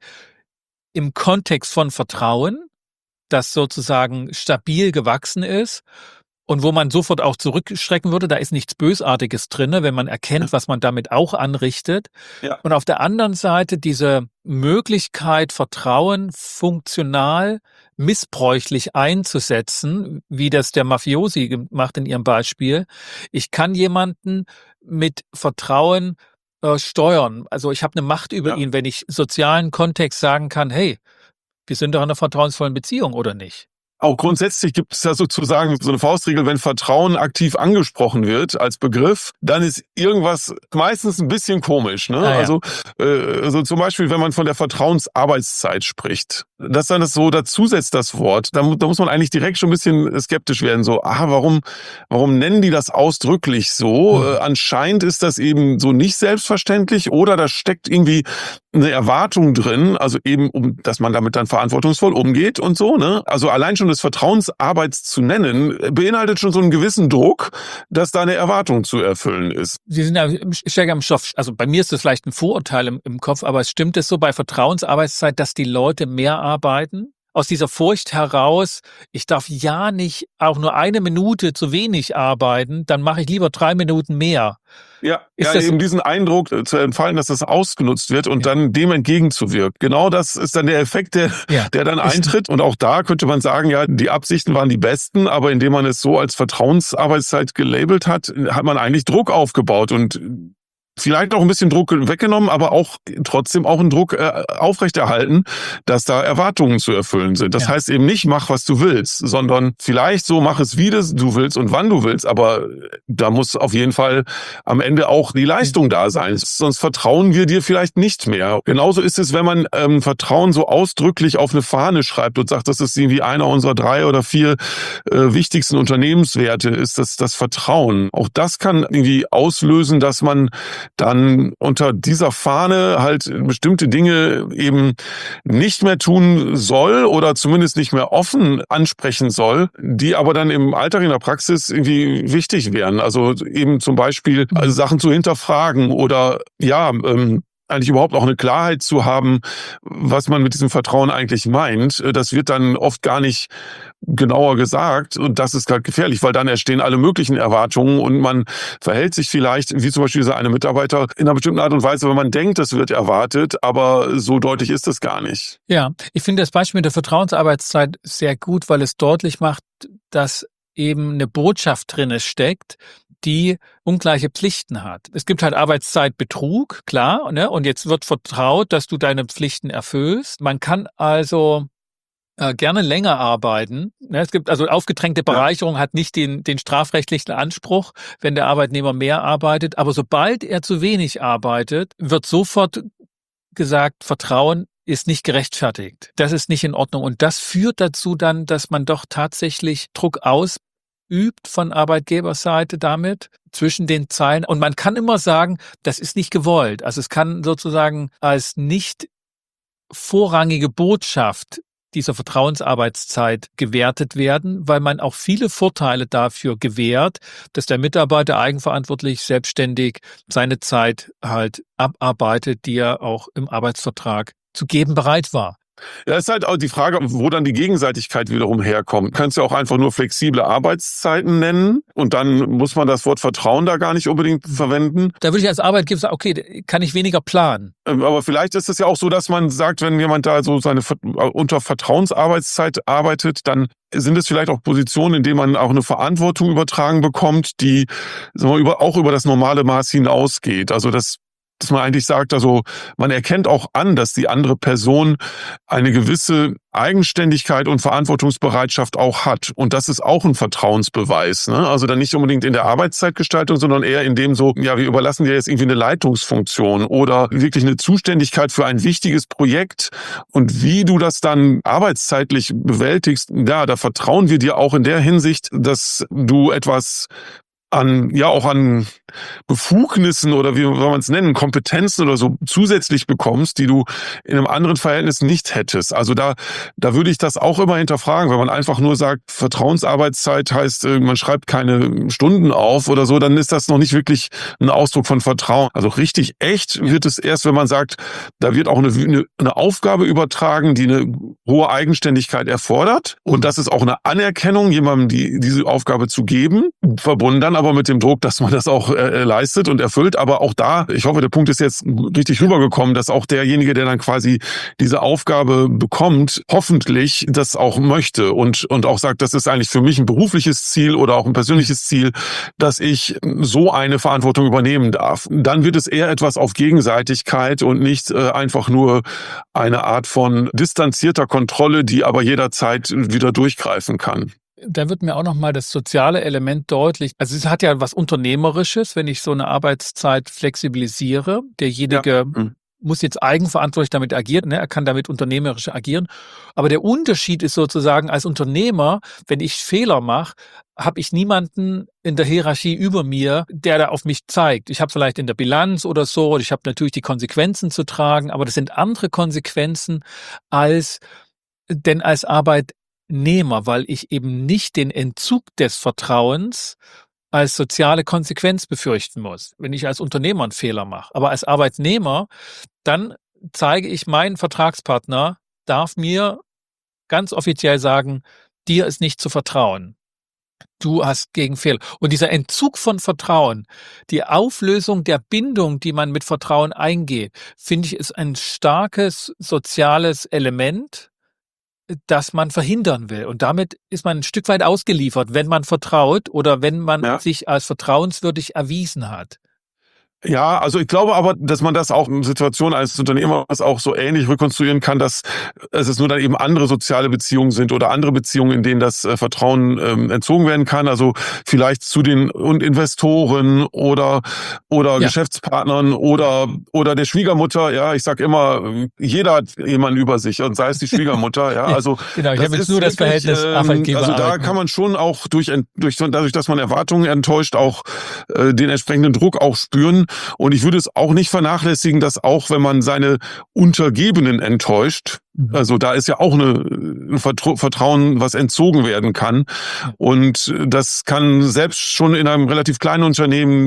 im Kontext von Vertrauen, das sozusagen stabil gewachsen ist. Und wo man sofort auch zurückschrecken würde, da ist nichts Bösartiges drin, wenn man erkennt, was man damit auch anrichtet. Ja. Und auf der anderen Seite diese Möglichkeit, Vertrauen funktional, missbräuchlich einzusetzen, wie das der Mafiosi gemacht in Ihrem Beispiel. Ich kann jemanden mit Vertrauen äh, steuern. Also ich habe eine Macht über ja. ihn, wenn ich sozialen Kontext sagen kann, hey, wir sind doch in einer vertrauensvollen Beziehung, oder nicht?
Auch grundsätzlich gibt es ja sozusagen so eine Faustregel, wenn Vertrauen aktiv angesprochen wird als Begriff, dann ist irgendwas meistens ein bisschen komisch. Ne? Ah, ja. Also, äh, also zum Beispiel, wenn man von der Vertrauensarbeitszeit spricht, dass dann das so dazusetzt, das Wort, da, da muss man eigentlich direkt schon ein bisschen skeptisch werden. So, ah, warum, warum nennen die das ausdrücklich so? Mhm. Äh, anscheinend ist das eben so nicht selbstverständlich oder da steckt irgendwie eine Erwartung drin, also eben, um, dass man damit dann verantwortungsvoll umgeht und so. Ne? Also allein schon des Vertrauensarbeits zu nennen, beinhaltet schon so einen gewissen Druck, dass da eine Erwartung zu erfüllen ist.
Sie sind ja stärker im Stoff. Also bei mir ist das vielleicht ein Vorurteil im, im Kopf, aber es stimmt es so bei Vertrauensarbeitszeit, dass die Leute mehr arbeiten? Aus dieser Furcht heraus, ich darf ja nicht auch nur eine Minute zu wenig arbeiten, dann mache ich lieber drei Minuten mehr.
Ja, ja eben diesen Eindruck zu entfallen, dass das ausgenutzt wird und ja. dann dem entgegenzuwirken. Genau das ist dann der Effekt, der, ja. der dann eintritt. Und auch da könnte man sagen, ja, die Absichten waren die besten, aber indem man es so als Vertrauensarbeitszeit gelabelt hat, hat man eigentlich Druck aufgebaut und vielleicht auch ein bisschen Druck weggenommen, aber auch trotzdem auch einen Druck äh, aufrechterhalten, dass da Erwartungen zu erfüllen sind. Das ja. heißt eben nicht, mach, was du willst, sondern vielleicht so, mach es, wie du willst und wann du willst, aber da muss auf jeden Fall am Ende auch die Leistung da sein. Sonst vertrauen wir dir vielleicht nicht mehr. Genauso ist es, wenn man ähm, Vertrauen so ausdrücklich auf eine Fahne schreibt und sagt, das ist irgendwie einer unserer drei oder vier äh, wichtigsten Unternehmenswerte, ist das das Vertrauen. Auch das kann irgendwie auslösen, dass man dann unter dieser Fahne halt bestimmte Dinge eben nicht mehr tun soll oder zumindest nicht mehr offen ansprechen soll, die aber dann im Alltag in der Praxis irgendwie wichtig wären. Also eben zum Beispiel also Sachen zu hinterfragen oder ja, ähm, eigentlich überhaupt auch eine Klarheit zu haben, was man mit diesem Vertrauen eigentlich meint. Das wird dann oft gar nicht genauer gesagt und das ist gerade gefährlich, weil dann entstehen alle möglichen Erwartungen und man verhält sich vielleicht, wie zum Beispiel dieser eine Mitarbeiter, in einer bestimmten Art und Weise, wenn man denkt, das wird erwartet, aber so deutlich ist es gar nicht.
Ja, ich finde das Beispiel mit der Vertrauensarbeitszeit sehr gut, weil es deutlich macht, dass eben eine Botschaft drinne steckt, die ungleiche Pflichten hat. Es gibt halt Arbeitszeitbetrug, klar, ne? Und jetzt wird vertraut, dass du deine Pflichten erfüllst. Man kann also äh, gerne länger arbeiten. Ne? Es gibt also aufgedrängte Bereicherung hat nicht den, den strafrechtlichen Anspruch, wenn der Arbeitnehmer mehr arbeitet. Aber sobald er zu wenig arbeitet, wird sofort gesagt, Vertrauen ist nicht gerechtfertigt. Das ist nicht in Ordnung. Und das führt dazu dann, dass man doch tatsächlich Druck ausübt von Arbeitgeberseite damit zwischen den Zeilen. Und man kann immer sagen, das ist nicht gewollt. Also es kann sozusagen als nicht vorrangige Botschaft dieser Vertrauensarbeitszeit gewertet werden, weil man auch viele Vorteile dafür gewährt, dass der Mitarbeiter eigenverantwortlich, selbstständig seine Zeit halt abarbeitet, die er auch im Arbeitsvertrag zu geben bereit war.
Ja, ist halt auch die Frage, wo dann die Gegenseitigkeit wiederum herkommt. Du kannst ja auch einfach nur flexible Arbeitszeiten nennen und dann muss man das Wort Vertrauen da gar nicht unbedingt verwenden.
Da würde ich als Arbeitgeber sagen, okay, kann ich weniger planen.
Aber vielleicht ist es ja auch so, dass man sagt, wenn jemand da so seine unter Vertrauensarbeitszeit arbeitet, dann sind es vielleicht auch Positionen, in denen man auch eine Verantwortung übertragen bekommt, die sagen wir, über, auch über das normale Maß hinausgeht. Also das dass man eigentlich sagt, also man erkennt auch an, dass die andere Person eine gewisse Eigenständigkeit und Verantwortungsbereitschaft auch hat. Und das ist auch ein Vertrauensbeweis. Ne? Also dann nicht unbedingt in der Arbeitszeitgestaltung, sondern eher in dem so, ja, wir überlassen dir jetzt irgendwie eine Leitungsfunktion oder wirklich eine Zuständigkeit für ein wichtiges Projekt. Und wie du das dann arbeitszeitlich bewältigst, ja, da vertrauen wir dir auch in der Hinsicht, dass du etwas an, ja, auch an Befugnissen oder wie soll man es nennen, Kompetenzen oder so zusätzlich bekommst, die du in einem anderen Verhältnis nicht hättest. Also da, da würde ich das auch immer hinterfragen, wenn man einfach nur sagt, Vertrauensarbeitszeit heißt, man schreibt keine Stunden auf oder so, dann ist das noch nicht wirklich ein Ausdruck von Vertrauen. Also richtig echt wird es erst, wenn man sagt, da wird auch eine, eine, eine Aufgabe übertragen, die eine hohe Eigenständigkeit erfordert. Und das ist auch eine Anerkennung, jemandem die, diese Aufgabe zu geben, verbunden dann aber mit dem Druck, dass man das auch äh, leistet und erfüllt. Aber auch da, ich hoffe, der Punkt ist jetzt richtig rübergekommen, dass auch derjenige, der dann quasi diese Aufgabe bekommt, hoffentlich das auch möchte und, und auch sagt, das ist eigentlich für mich ein berufliches Ziel oder auch ein persönliches Ziel, dass ich so eine Verantwortung übernehmen darf. Dann wird es eher etwas auf Gegenseitigkeit und nicht äh, einfach nur eine Art von distanzierter Kontrolle, die aber jederzeit wieder durchgreifen kann.
Da wird mir auch nochmal das soziale Element deutlich. Also es hat ja was Unternehmerisches, wenn ich so eine Arbeitszeit flexibilisiere. Derjenige ja. muss jetzt eigenverantwortlich damit agieren, ne? Er kann damit unternehmerisch agieren. Aber der Unterschied ist sozusagen, als Unternehmer, wenn ich Fehler mache, habe ich niemanden in der Hierarchie über mir, der da auf mich zeigt. Ich habe vielleicht in der Bilanz oder so, oder ich habe natürlich die Konsequenzen zu tragen, aber das sind andere Konsequenzen als denn als Arbeitnehmer. Nehmer, weil ich eben nicht den Entzug des Vertrauens als soziale Konsequenz befürchten muss, wenn ich als Unternehmer einen Fehler mache. Aber als Arbeitnehmer, dann zeige ich, mein Vertragspartner darf mir ganz offiziell sagen, dir ist nicht zu vertrauen. Du hast gegen Fehler. Und dieser Entzug von Vertrauen, die Auflösung der Bindung, die man mit Vertrauen eingeht, finde ich, ist ein starkes soziales Element, das man verhindern will. Und damit ist man ein Stück weit ausgeliefert, wenn man vertraut oder wenn man ja. sich als vertrauenswürdig erwiesen hat.
Ja, also ich glaube aber, dass man das auch in Situationen als Unternehmer auch so ähnlich rekonstruieren kann, dass es nur dann eben andere soziale Beziehungen sind oder andere Beziehungen, in denen das Vertrauen ähm, entzogen werden kann. Also vielleicht zu den und Investoren oder oder ja. Geschäftspartnern oder oder der Schwiegermutter. Ja, ich sag immer, jeder hat jemanden über sich und sei es die Schwiegermutter. Ja, also
genau. Ich habe jetzt nur das wirklich, Verhältnis Arbeitgeber.
Also da kann man schon auch durch durch dadurch, dass man Erwartungen enttäuscht, auch äh, den entsprechenden Druck auch spüren. Und ich würde es auch nicht vernachlässigen, dass auch wenn man seine Untergebenen enttäuscht, mhm. also da ist ja auch eine, ein Vertrauen, was entzogen werden kann. Und das kann selbst schon in einem relativ kleinen Unternehmen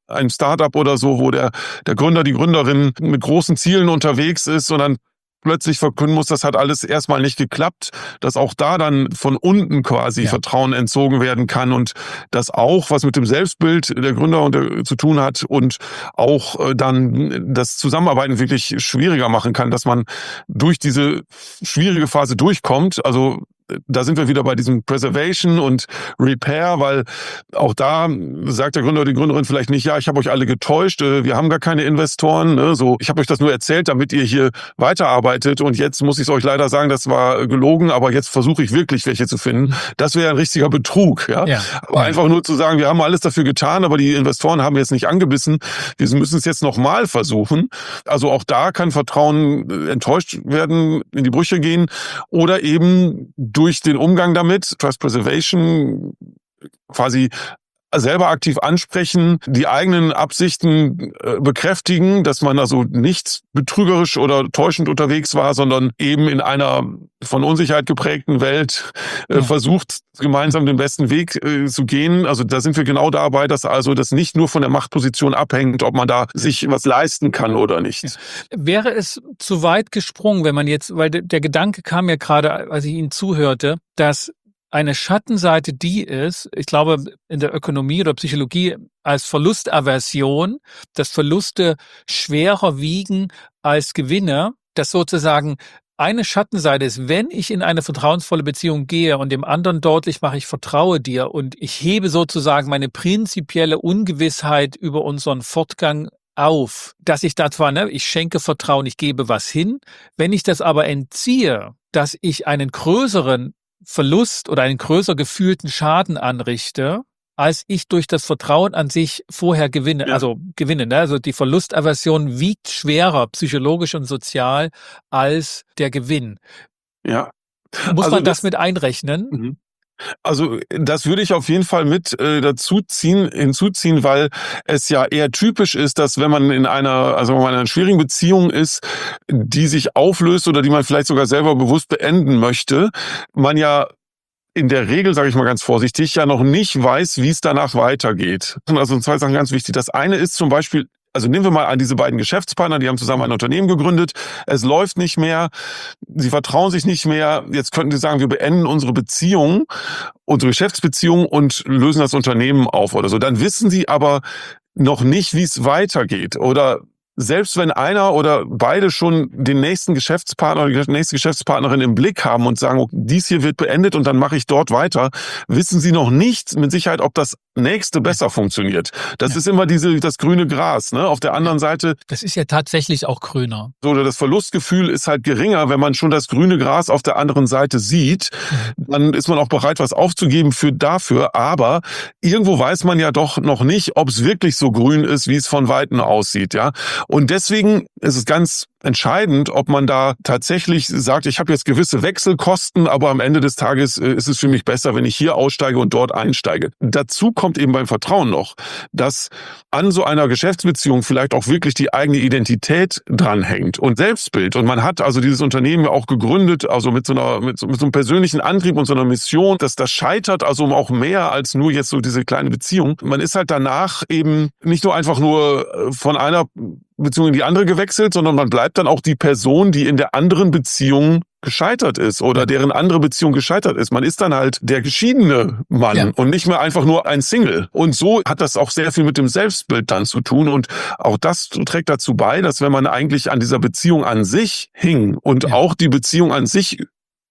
ein Startup oder so, wo der, der Gründer, die Gründerin mit großen Zielen unterwegs ist und dann plötzlich verkünden muss, das hat alles erstmal nicht geklappt, dass auch da dann von unten quasi ja. Vertrauen entzogen werden kann und das auch, was mit dem Selbstbild der Gründer und der, zu tun hat und auch dann das Zusammenarbeiten wirklich schwieriger machen kann, dass man durch diese schwierige Phase durchkommt. Also da sind wir wieder bei diesem Preservation und Repair, weil auch da sagt der Gründer oder die Gründerin vielleicht nicht, ja, ich habe euch alle getäuscht, wir haben gar keine Investoren, ne? So, ich habe euch das nur erzählt, damit ihr hier weiterarbeitet und jetzt muss ich es euch leider sagen, das war gelogen, aber jetzt versuche ich wirklich welche zu finden. Das wäre ein richtiger Betrug, ja. ja. Aber ja. einfach nur zu sagen, wir haben alles dafür getan, aber die Investoren haben jetzt nicht angebissen, wir müssen es jetzt nochmal versuchen. Also auch da kann Vertrauen enttäuscht werden, in die Brüche gehen oder eben durch den Umgang damit, Trust Preservation, quasi selber aktiv ansprechen, die eigenen Absichten äh, bekräftigen, dass man also nicht betrügerisch oder täuschend unterwegs war, sondern eben in einer von Unsicherheit geprägten Welt äh, ja. versucht, gemeinsam den besten Weg äh, zu gehen. Also da sind wir genau dabei, dass also das nicht nur von der Machtposition abhängt, ob man da sich was leisten kann oder nicht.
Ja. Wäre es zu weit gesprungen, wenn man jetzt, weil der Gedanke kam ja gerade, als ich Ihnen zuhörte, dass eine Schattenseite die ist, ich glaube, in der Ökonomie oder Psychologie als Verlustaversion, dass Verluste schwerer wiegen als Gewinne, dass sozusagen eine Schattenseite ist, wenn ich in eine vertrauensvolle Beziehung gehe und dem anderen deutlich mache, ich vertraue dir und ich hebe sozusagen meine prinzipielle Ungewissheit über unseren Fortgang auf, dass ich da zwar, ne, ich schenke Vertrauen, ich gebe was hin, wenn ich das aber entziehe, dass ich einen größeren Verlust oder einen größer gefühlten Schaden anrichte, als ich durch das Vertrauen an sich vorher gewinne. Ja. Also gewinne. Ne? Also die Verlustaversion wiegt schwerer psychologisch und sozial als der Gewinn.
Ja.
Muss
also
man das,
das
mit einrechnen?
Mhm. Also das würde ich auf jeden Fall mit äh, dazu ziehen, hinzuziehen, weil es ja eher typisch ist, dass wenn man in einer, also wenn man in einer schwierigen Beziehung ist, die sich auflöst oder die man vielleicht sogar selber bewusst beenden möchte, man ja in der Regel, sage ich mal ganz vorsichtig, ja noch nicht weiß, wie es danach weitergeht. Also zwei Sachen ganz wichtig. Das eine ist zum Beispiel, also nehmen wir mal an diese beiden Geschäftspartner, die haben zusammen ein Unternehmen gegründet, es läuft nicht mehr, sie vertrauen sich nicht mehr, jetzt könnten sie sagen, wir beenden unsere Beziehung, unsere Geschäftsbeziehung und lösen das Unternehmen auf oder so. Dann wissen sie aber noch nicht, wie es weitergeht oder selbst wenn einer oder beide schon den nächsten Geschäftspartner oder die nächste Geschäftspartnerin im Blick haben und sagen, okay, dies hier wird beendet und dann mache ich dort weiter, wissen sie noch nicht mit Sicherheit, ob das nächste besser funktioniert. Das ja. ist immer diese das grüne Gras. Ne? Auf der anderen Seite...
Das ist ja tatsächlich auch grüner.
Oder das Verlustgefühl ist halt geringer, wenn man schon das grüne Gras auf der anderen Seite sieht. Mhm. Dann ist man auch bereit, was aufzugeben für dafür. Aber irgendwo weiß man ja doch noch nicht, ob es wirklich so grün ist, wie es von Weitem aussieht. Ja. Und deswegen ist es ganz entscheidend, ob man da tatsächlich sagt, ich habe jetzt gewisse Wechselkosten, aber am Ende des Tages ist es für mich besser, wenn ich hier aussteige und dort einsteige. Dazu kommt eben beim Vertrauen noch, dass an so einer Geschäftsbeziehung vielleicht auch wirklich die eigene Identität dranhängt und Selbstbild. Und man hat also dieses Unternehmen ja auch gegründet, also mit so einer mit so, mit so einem persönlichen Antrieb und so einer Mission, dass das scheitert, also auch mehr als nur jetzt so diese kleine Beziehung. Man ist halt danach eben nicht nur einfach nur von einer Beziehung in die andere gewechselt, sondern man bleibt dann auch die Person, die in der anderen Beziehung gescheitert ist oder deren andere Beziehung gescheitert ist. Man ist dann halt der geschiedene Mann ja. und nicht mehr einfach nur ein Single. Und so hat das auch sehr viel mit dem Selbstbild dann zu tun. Und auch das trägt dazu bei, dass wenn man eigentlich an dieser Beziehung an sich hing und ja. auch die Beziehung an sich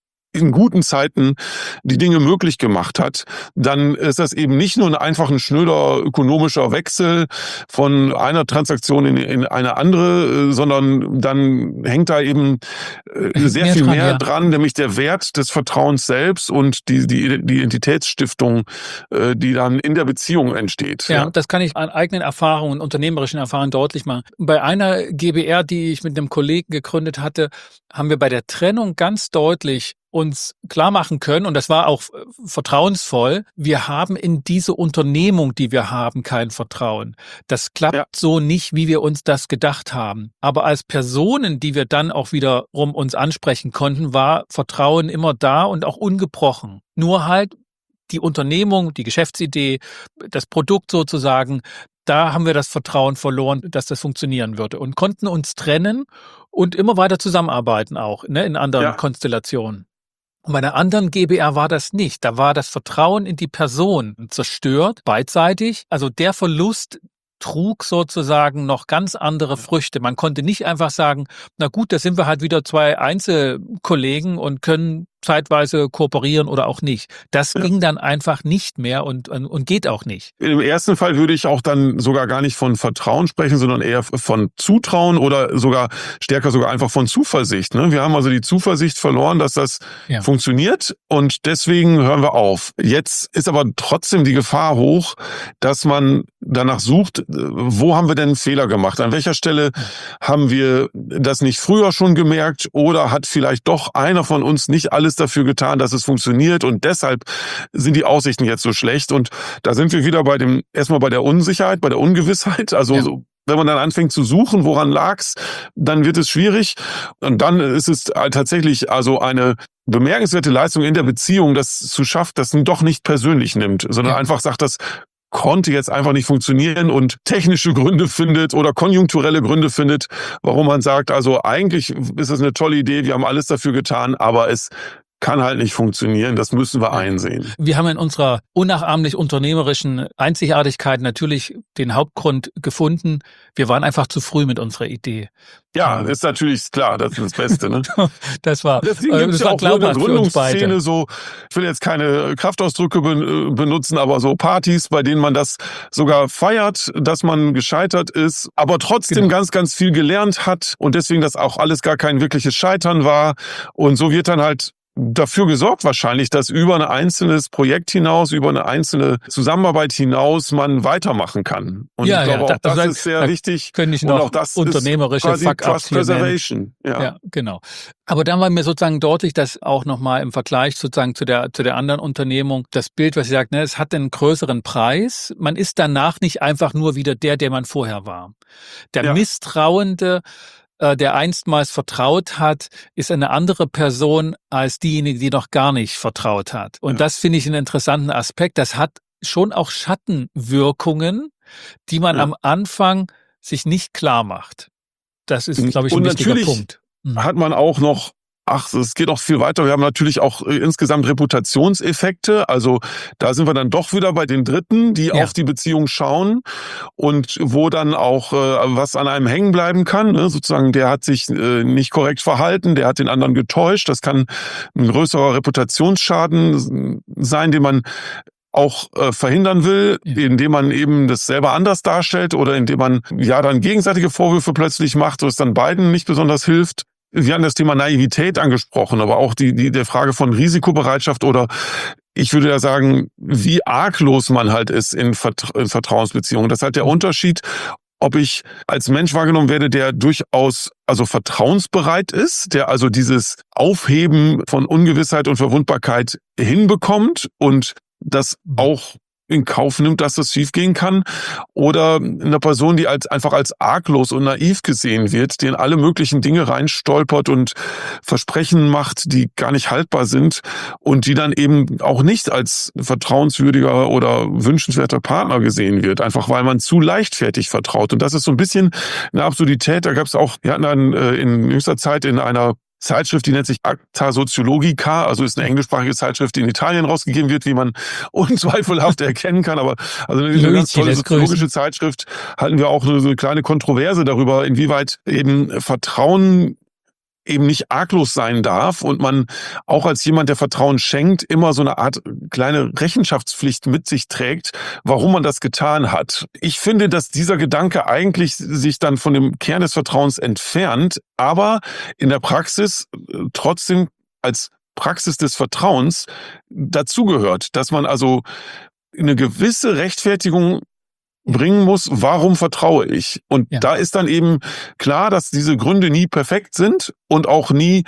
in guten Zeiten die Dinge möglich gemacht hat, dann ist das eben nicht nur ein einfach ein schnöder ökonomischer Wechsel von einer Transaktion in, in eine andere, sondern dann hängt da eben sehr mehr viel dran, mehr ja. dran, nämlich der Wert des Vertrauens selbst und die, die, die Identitätsstiftung, die dann in der Beziehung entsteht.
Ja, ja, das kann ich an eigenen Erfahrungen, unternehmerischen Erfahrungen deutlich machen. Bei einer G b R, die ich mit einem Kollegen gegründet hatte, haben wir bei der Trennung ganz deutlich uns klar machen können, und das war auch vertrauensvoll, wir haben in diese Unternehmung, die wir haben, kein Vertrauen. Das klappt ja. so nicht, wie wir uns das gedacht haben. Aber als Personen, die wir dann auch wiederum uns ansprechen konnten, war Vertrauen immer da und auch ungebrochen. Nur halt die Unternehmung, die Geschäftsidee, das Produkt sozusagen, da haben wir das Vertrauen verloren, dass das funktionieren würde und konnten uns trennen und immer weiter zusammenarbeiten auch, ne, in anderen
Ja.
Konstellationen. Und bei einer anderen GbR war das nicht. Da war das Vertrauen in die Person zerstört, beidseitig. Also der Verlust trug sozusagen noch ganz andere Früchte. Man konnte nicht einfach sagen, na gut, da sind wir halt wieder zwei Einzelkollegen und können zeitweise kooperieren oder auch nicht. Das
Ja.
ging dann einfach nicht mehr und, und, und geht auch nicht.
Im ersten Fall würde ich auch dann sogar gar nicht von Vertrauen sprechen, sondern eher von Zutrauen oder sogar stärker sogar einfach von Zuversicht. Ne? Wir haben also die Zuversicht verloren, dass das
Ja.
funktioniert und deswegen hören wir auf. Jetzt ist aber trotzdem die Gefahr hoch, dass man danach sucht, wo haben wir denn Fehler gemacht? An welcher Stelle haben wir das nicht früher schon gemerkt oder hat vielleicht doch einer von uns nicht alles dafür getan, dass es funktioniert und deshalb sind die Aussichten jetzt so schlecht und da sind wir wieder bei dem, erstmal bei der Unsicherheit, bei der Ungewissheit, also
Ja.
so, wenn man dann anfängt zu suchen, woran lag's, dann wird es schwierig und dann ist es tatsächlich also eine bemerkenswerte Leistung in der Beziehung, das zu schaffen, das doch nicht persönlich nimmt, sondern
Ja.
einfach sagt, das konnte jetzt einfach nicht funktionieren und technische Gründe findet oder konjunkturelle Gründe findet, warum man sagt, also eigentlich ist es eine tolle Idee, wir haben alles dafür getan, aber es kann halt nicht funktionieren, das müssen wir einsehen.
Wir haben in unserer unnachahmlich unternehmerischen Einzigartigkeit natürlich den Hauptgrund gefunden. Wir waren einfach zu früh mit unserer Idee.
Ja, ist natürlich klar, das ist das Beste. Ne?
Das war,
Deswegen
äh,
gibt es
das
ja
war
auch so in der
glaubhaft für uns beide.
Gründungsszene so, ich will jetzt keine Kraftausdrücke ben- benutzen, aber so Partys, bei denen man das sogar feiert, dass man gescheitert ist, aber trotzdem
Genau.
ganz, ganz viel gelernt hat und deswegen das auch alles gar kein wirkliches Scheitern war. Und so wird dann halt dafür gesorgt wahrscheinlich, dass über ein einzelnes Projekt hinaus, über eine einzelne Zusammenarbeit hinaus man weitermachen kann. Und
Ja,
ich glaube
ja,
auch
da-
das
da-
ist sehr
da
wichtig.
Könnte ich
Und
noch
auch das
unternehmerische
ist quasi
Fuck-ups
Trust
hier nennen.
Preservation. Ja.
Ja, genau. Aber dann war mir sozusagen deutlich, dass auch nochmal im Vergleich sozusagen zu der, zu der anderen Unternehmung das Bild, was Sie sagt, ne, es hat einen größeren Preis. Man ist danach nicht einfach nur wieder der, der man vorher war. Der
Ja.
Misstrauende, äh, der einstmals vertraut hat, ist eine andere Person als diejenige, die noch gar nicht vertraut hat. Und
Ja.
das finde ich einen interessanten Aspekt. Das hat schon auch Schattenwirkungen, die man
Ja.
am Anfang sich nicht klar macht. Das ist, glaube ich, ein
Und
wichtiger
natürlich
Punkt. Mhm.
hat man auch noch, ach, es geht auch viel weiter. Wir haben natürlich auch äh, insgesamt Reputationseffekte. Also da sind wir dann doch wieder bei den Dritten, die
Ja.
auf die Beziehung schauen und wo dann auch äh, was an einem hängen bleiben kann. Ne? Sozusagen, der hat sich äh, nicht korrekt verhalten, der hat den anderen getäuscht. Das kann ein größerer Reputationsschaden sein, den man auch äh, verhindern will,
Ja.
indem man eben das selber anders darstellt oder indem man ja dann gegenseitige Vorwürfe plötzlich macht, so es dann beiden nicht besonders hilft. Wir haben das Thema Naivität angesprochen, aber auch die, die der Frage von Risikobereitschaft oder ich würde ja sagen, wie arglos man halt ist in, Vertra- in Vertrauensbeziehungen. Das ist halt der Unterschied, ob ich als Mensch wahrgenommen werde, der durchaus also vertrauensbereit ist, der also dieses Aufheben von Ungewissheit und Verwundbarkeit hinbekommt und das auch in Kauf nimmt, dass das schiefgehen kann, oder eine Person, die als einfach als arglos und naiv gesehen wird, die in alle möglichen Dinge reinstolpert und Versprechen macht, die gar nicht haltbar sind und die dann eben auch nicht als vertrauenswürdiger oder wünschenswerter Partner gesehen wird, einfach weil man zu leichtfertig vertraut. Und das ist so ein bisschen eine Absurdität. Da gab es auch, wir hatten dann äh, in jüngster Zeit in einer Zeitschrift, die nennt sich Acta Sociologica, also ist eine englischsprachige Zeitschrift, die in Italien rausgegeben wird, wie man unzweifelhaft erkennen kann. Aber also eine
Luigi,
ganz tolle
lässt
soziologische
grüßen.
Zeitschrift, hatten wir auch eine, so eine kleine Kontroverse darüber, inwieweit eben Vertrauen eben nicht arglos sein darf und man auch als jemand, der Vertrauen schenkt, immer so eine Art kleine Rechenschaftspflicht mit sich trägt, warum man das getan hat. Ich finde, dass dieser Gedanke eigentlich sich dann von dem Kern des Vertrauens entfernt, aber in der Praxis äh, trotzdem als Praxis des Vertrauens dazugehört, dass man also eine gewisse Rechtfertigung bringen muss, warum vertraue ich? Und
Ja.
da ist dann eben klar, dass diese Gründe nie perfekt sind und auch nie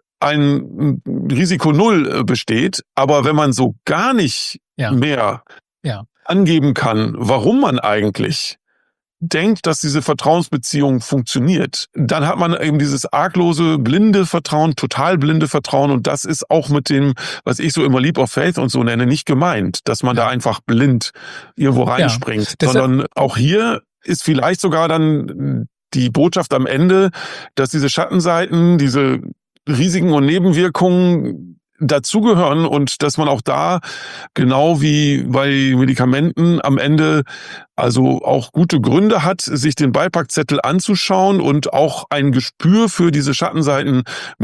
ein Risiko Null äh, besteht. Aber wenn man so gar nicht
Ja.
mehr
Ja.
angeben kann, warum man eigentlich denkt, dass diese Vertrauensbeziehung funktioniert, dann hat man eben dieses arglose, blinde Vertrauen, total blinde Vertrauen, und das ist auch mit dem, was ich so immer Leap of Faith und so nenne, nicht gemeint, dass man da einfach blind irgendwo reinspringt,
ja,
sondern auch hier ist vielleicht sogar dann die Botschaft am Ende, dass diese Schattenseiten, diese Risiken und Nebenwirkungen dazugehören und dass man auch da, genau wie bei Medikamenten, am Ende also auch gute Gründe hat, sich den Beipackzettel anzuschauen und auch ein Gespür für diese Schattenseiten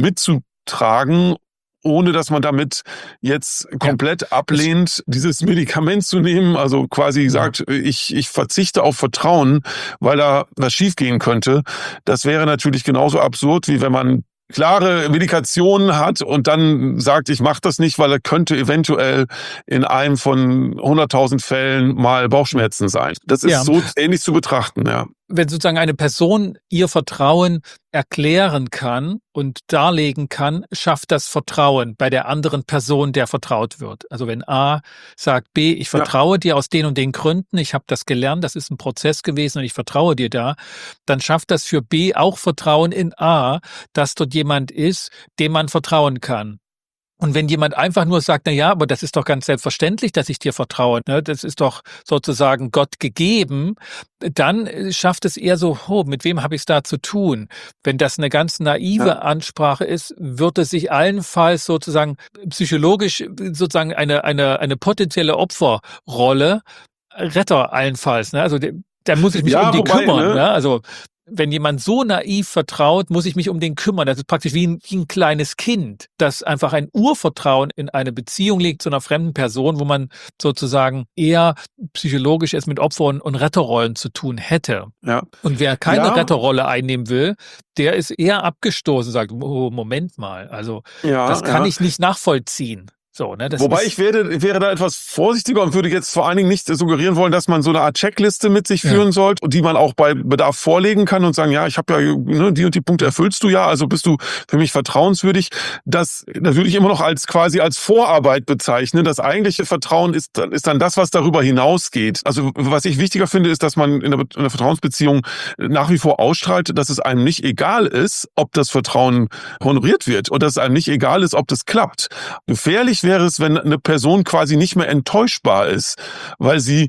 mitzutragen, ohne dass man damit jetzt komplett ja, ablehnt, dieses Medikament zu nehmen, also quasi ja. sagt, ich, ich verzichte auf Vertrauen, weil da was schiefgehen könnte. Das wäre natürlich genauso absurd, wie wenn man klare Medikationen hat und dann sagt, ich mache das nicht, weil er könnte eventuell in einem von hunderttausend Fällen mal Bauchschmerzen sein. Das ist ja so ähnlich zu betrachten, ja.
Wenn sozusagen eine Person ihr Vertrauen erklären kann und darlegen kann, schafft das Vertrauen bei der anderen Person, der vertraut wird. Also wenn A sagt, B, ich vertraue ja. dir aus den und den Gründen, ich habe das gelernt, das ist ein Prozess gewesen und ich vertraue dir da, dann schafft das für B auch Vertrauen in A, dass dort jemand ist, dem man vertrauen kann. Und wenn jemand einfach nur sagt, na ja, aber das ist doch ganz selbstverständlich, dass ich dir vertraue, ne? Das ist doch sozusagen Gott gegeben, dann schafft es eher so, oh, mit wem habe ich es da zu tun? Wenn das eine ganz naive ja. Ansprache ist, wird es sich allenfalls sozusagen psychologisch sozusagen eine, eine, eine potenzielle Opferrolle, Retter allenfalls, ne? Also da muss ich mich ja, um die wobei, kümmern, ne? Ne? Also wenn jemand so naiv vertraut, muss ich mich um den kümmern. Das ist praktisch wie ein, wie ein kleines Kind, das einfach ein Urvertrauen in eine Beziehung legt zu einer fremden Person, wo man sozusagen eher psychologisch es mit Opfer- und, und Retterrollen zu tun hätte. Ja. Und wer keine ja. Retterrolle einnehmen will, der ist eher abgestoßen, sagt, oh, Moment mal, also ja, das kann ja. ich nicht nachvollziehen. So, ne, das
Wobei ich werde, wäre da etwas vorsichtiger und würde jetzt vor allen Dingen nicht suggerieren wollen, dass man so eine Art Checkliste mit sich ja. führen sollte, die man auch bei Bedarf vorlegen kann und sagen, ja, ich habe ja, ne, die und die Punkte erfüllst du ja, also bist du für mich vertrauenswürdig. Das, das würde ich immer noch als quasi als Vorarbeit bezeichnen. Das eigentliche Vertrauen ist, ist dann das, was darüber hinausgeht. Also was ich wichtiger finde, ist, dass man in einer, in einer Vertrauensbeziehung nach wie vor ausstrahlt, dass es einem nicht egal ist, ob das Vertrauen honoriert wird und dass es einem nicht egal ist, ob das klappt. Gefährlich wäre es, wenn eine Person quasi nicht mehr enttäuschbar ist, weil sie,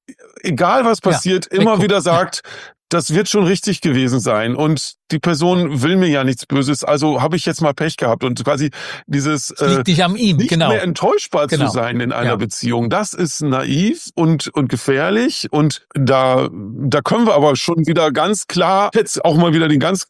egal was passiert, ja, immer wieder sagt, das wird schon richtig gewesen sein und die Person will mir ja nichts Böses, also habe ich jetzt mal Pech gehabt und quasi dieses
das liegt nicht an ihm,
nicht
genau.
mehr enttäuschbar
genau.
zu sein in einer
ja.
Beziehung, das ist naiv und und gefährlich und da da können wir aber schon wieder ganz klar jetzt auch mal wieder den ganz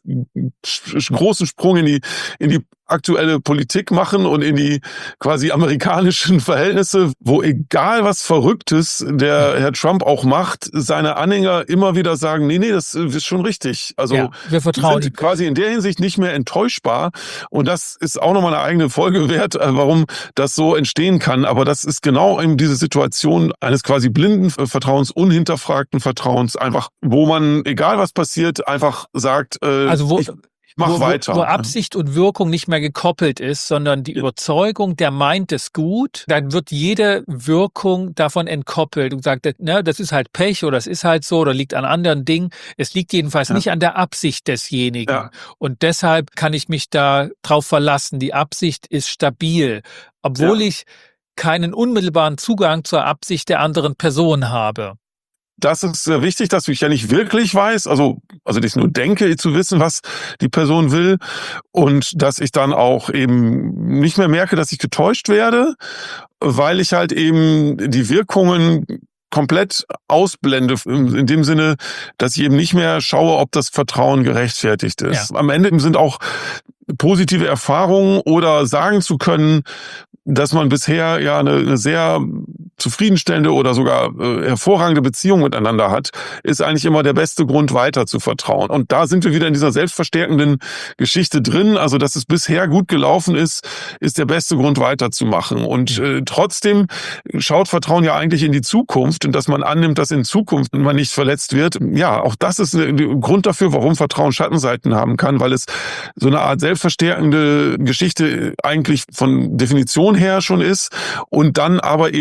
großen Sprung in die in die aktuelle Politik machen und in die quasi amerikanischen Verhältnisse, wo egal was Verrücktes der Herr Trump auch macht, seine Anhänger immer wieder sagen, nee, nee, das ist schon richtig. Also
ja, wir vertrauen.
sind quasi in der Hinsicht nicht mehr enttäuschbar und das ist auch nochmal eine eigene Folge wert, warum das so entstehen kann. Aber das ist genau eben diese Situation eines quasi blinden Vertrauens, unhinterfragten Vertrauens, einfach, wo man, egal was passiert, einfach sagt, äh,
also wo,
ich Mach
wo,
weiter.
Wo, wo Absicht und Wirkung nicht mehr gekoppelt ist, sondern die Überzeugung, der meint es gut, dann wird jede Wirkung davon entkoppelt und sagt, ne, das ist halt Pech oder das ist halt so oder liegt an anderen Dingen. Es liegt jedenfalls ja. nicht an der Absicht desjenigen. Ja. Und deshalb kann ich mich da drauf verlassen. Die Absicht ist stabil, obwohl ja. ich keinen unmittelbaren Zugang zur Absicht der anderen Person habe.
Das ist sehr wichtig, dass ich ja nicht wirklich weiß, also also dass ich nur denke zu wissen, was die Person will und dass ich dann auch eben nicht mehr merke, dass ich getäuscht werde, weil ich halt eben die Wirkungen komplett ausblende, in dem Sinne, dass ich eben nicht mehr schaue, ob das Vertrauen gerechtfertigt ist. Ja. Am Ende sind auch positive Erfahrungen oder sagen zu können, dass man bisher ja eine, eine sehr zufriedenstellende oder sogar äh, hervorragende Beziehung miteinander hat, ist eigentlich immer der beste Grund, weiter zu vertrauen. Und da sind wir wieder in dieser selbstverstärkenden Geschichte drin. Also, dass es bisher gut gelaufen ist, ist der beste Grund, weiterzumachen. Und äh, trotzdem schaut Vertrauen ja eigentlich in die Zukunft und dass man annimmt, dass in Zukunft man nicht verletzt wird. Ja, auch das ist ein Grund dafür, warum Vertrauen Schattenseiten haben kann, weil es so eine Art selbstverstärkende Geschichte eigentlich von Definition her schon ist und dann aber eben dann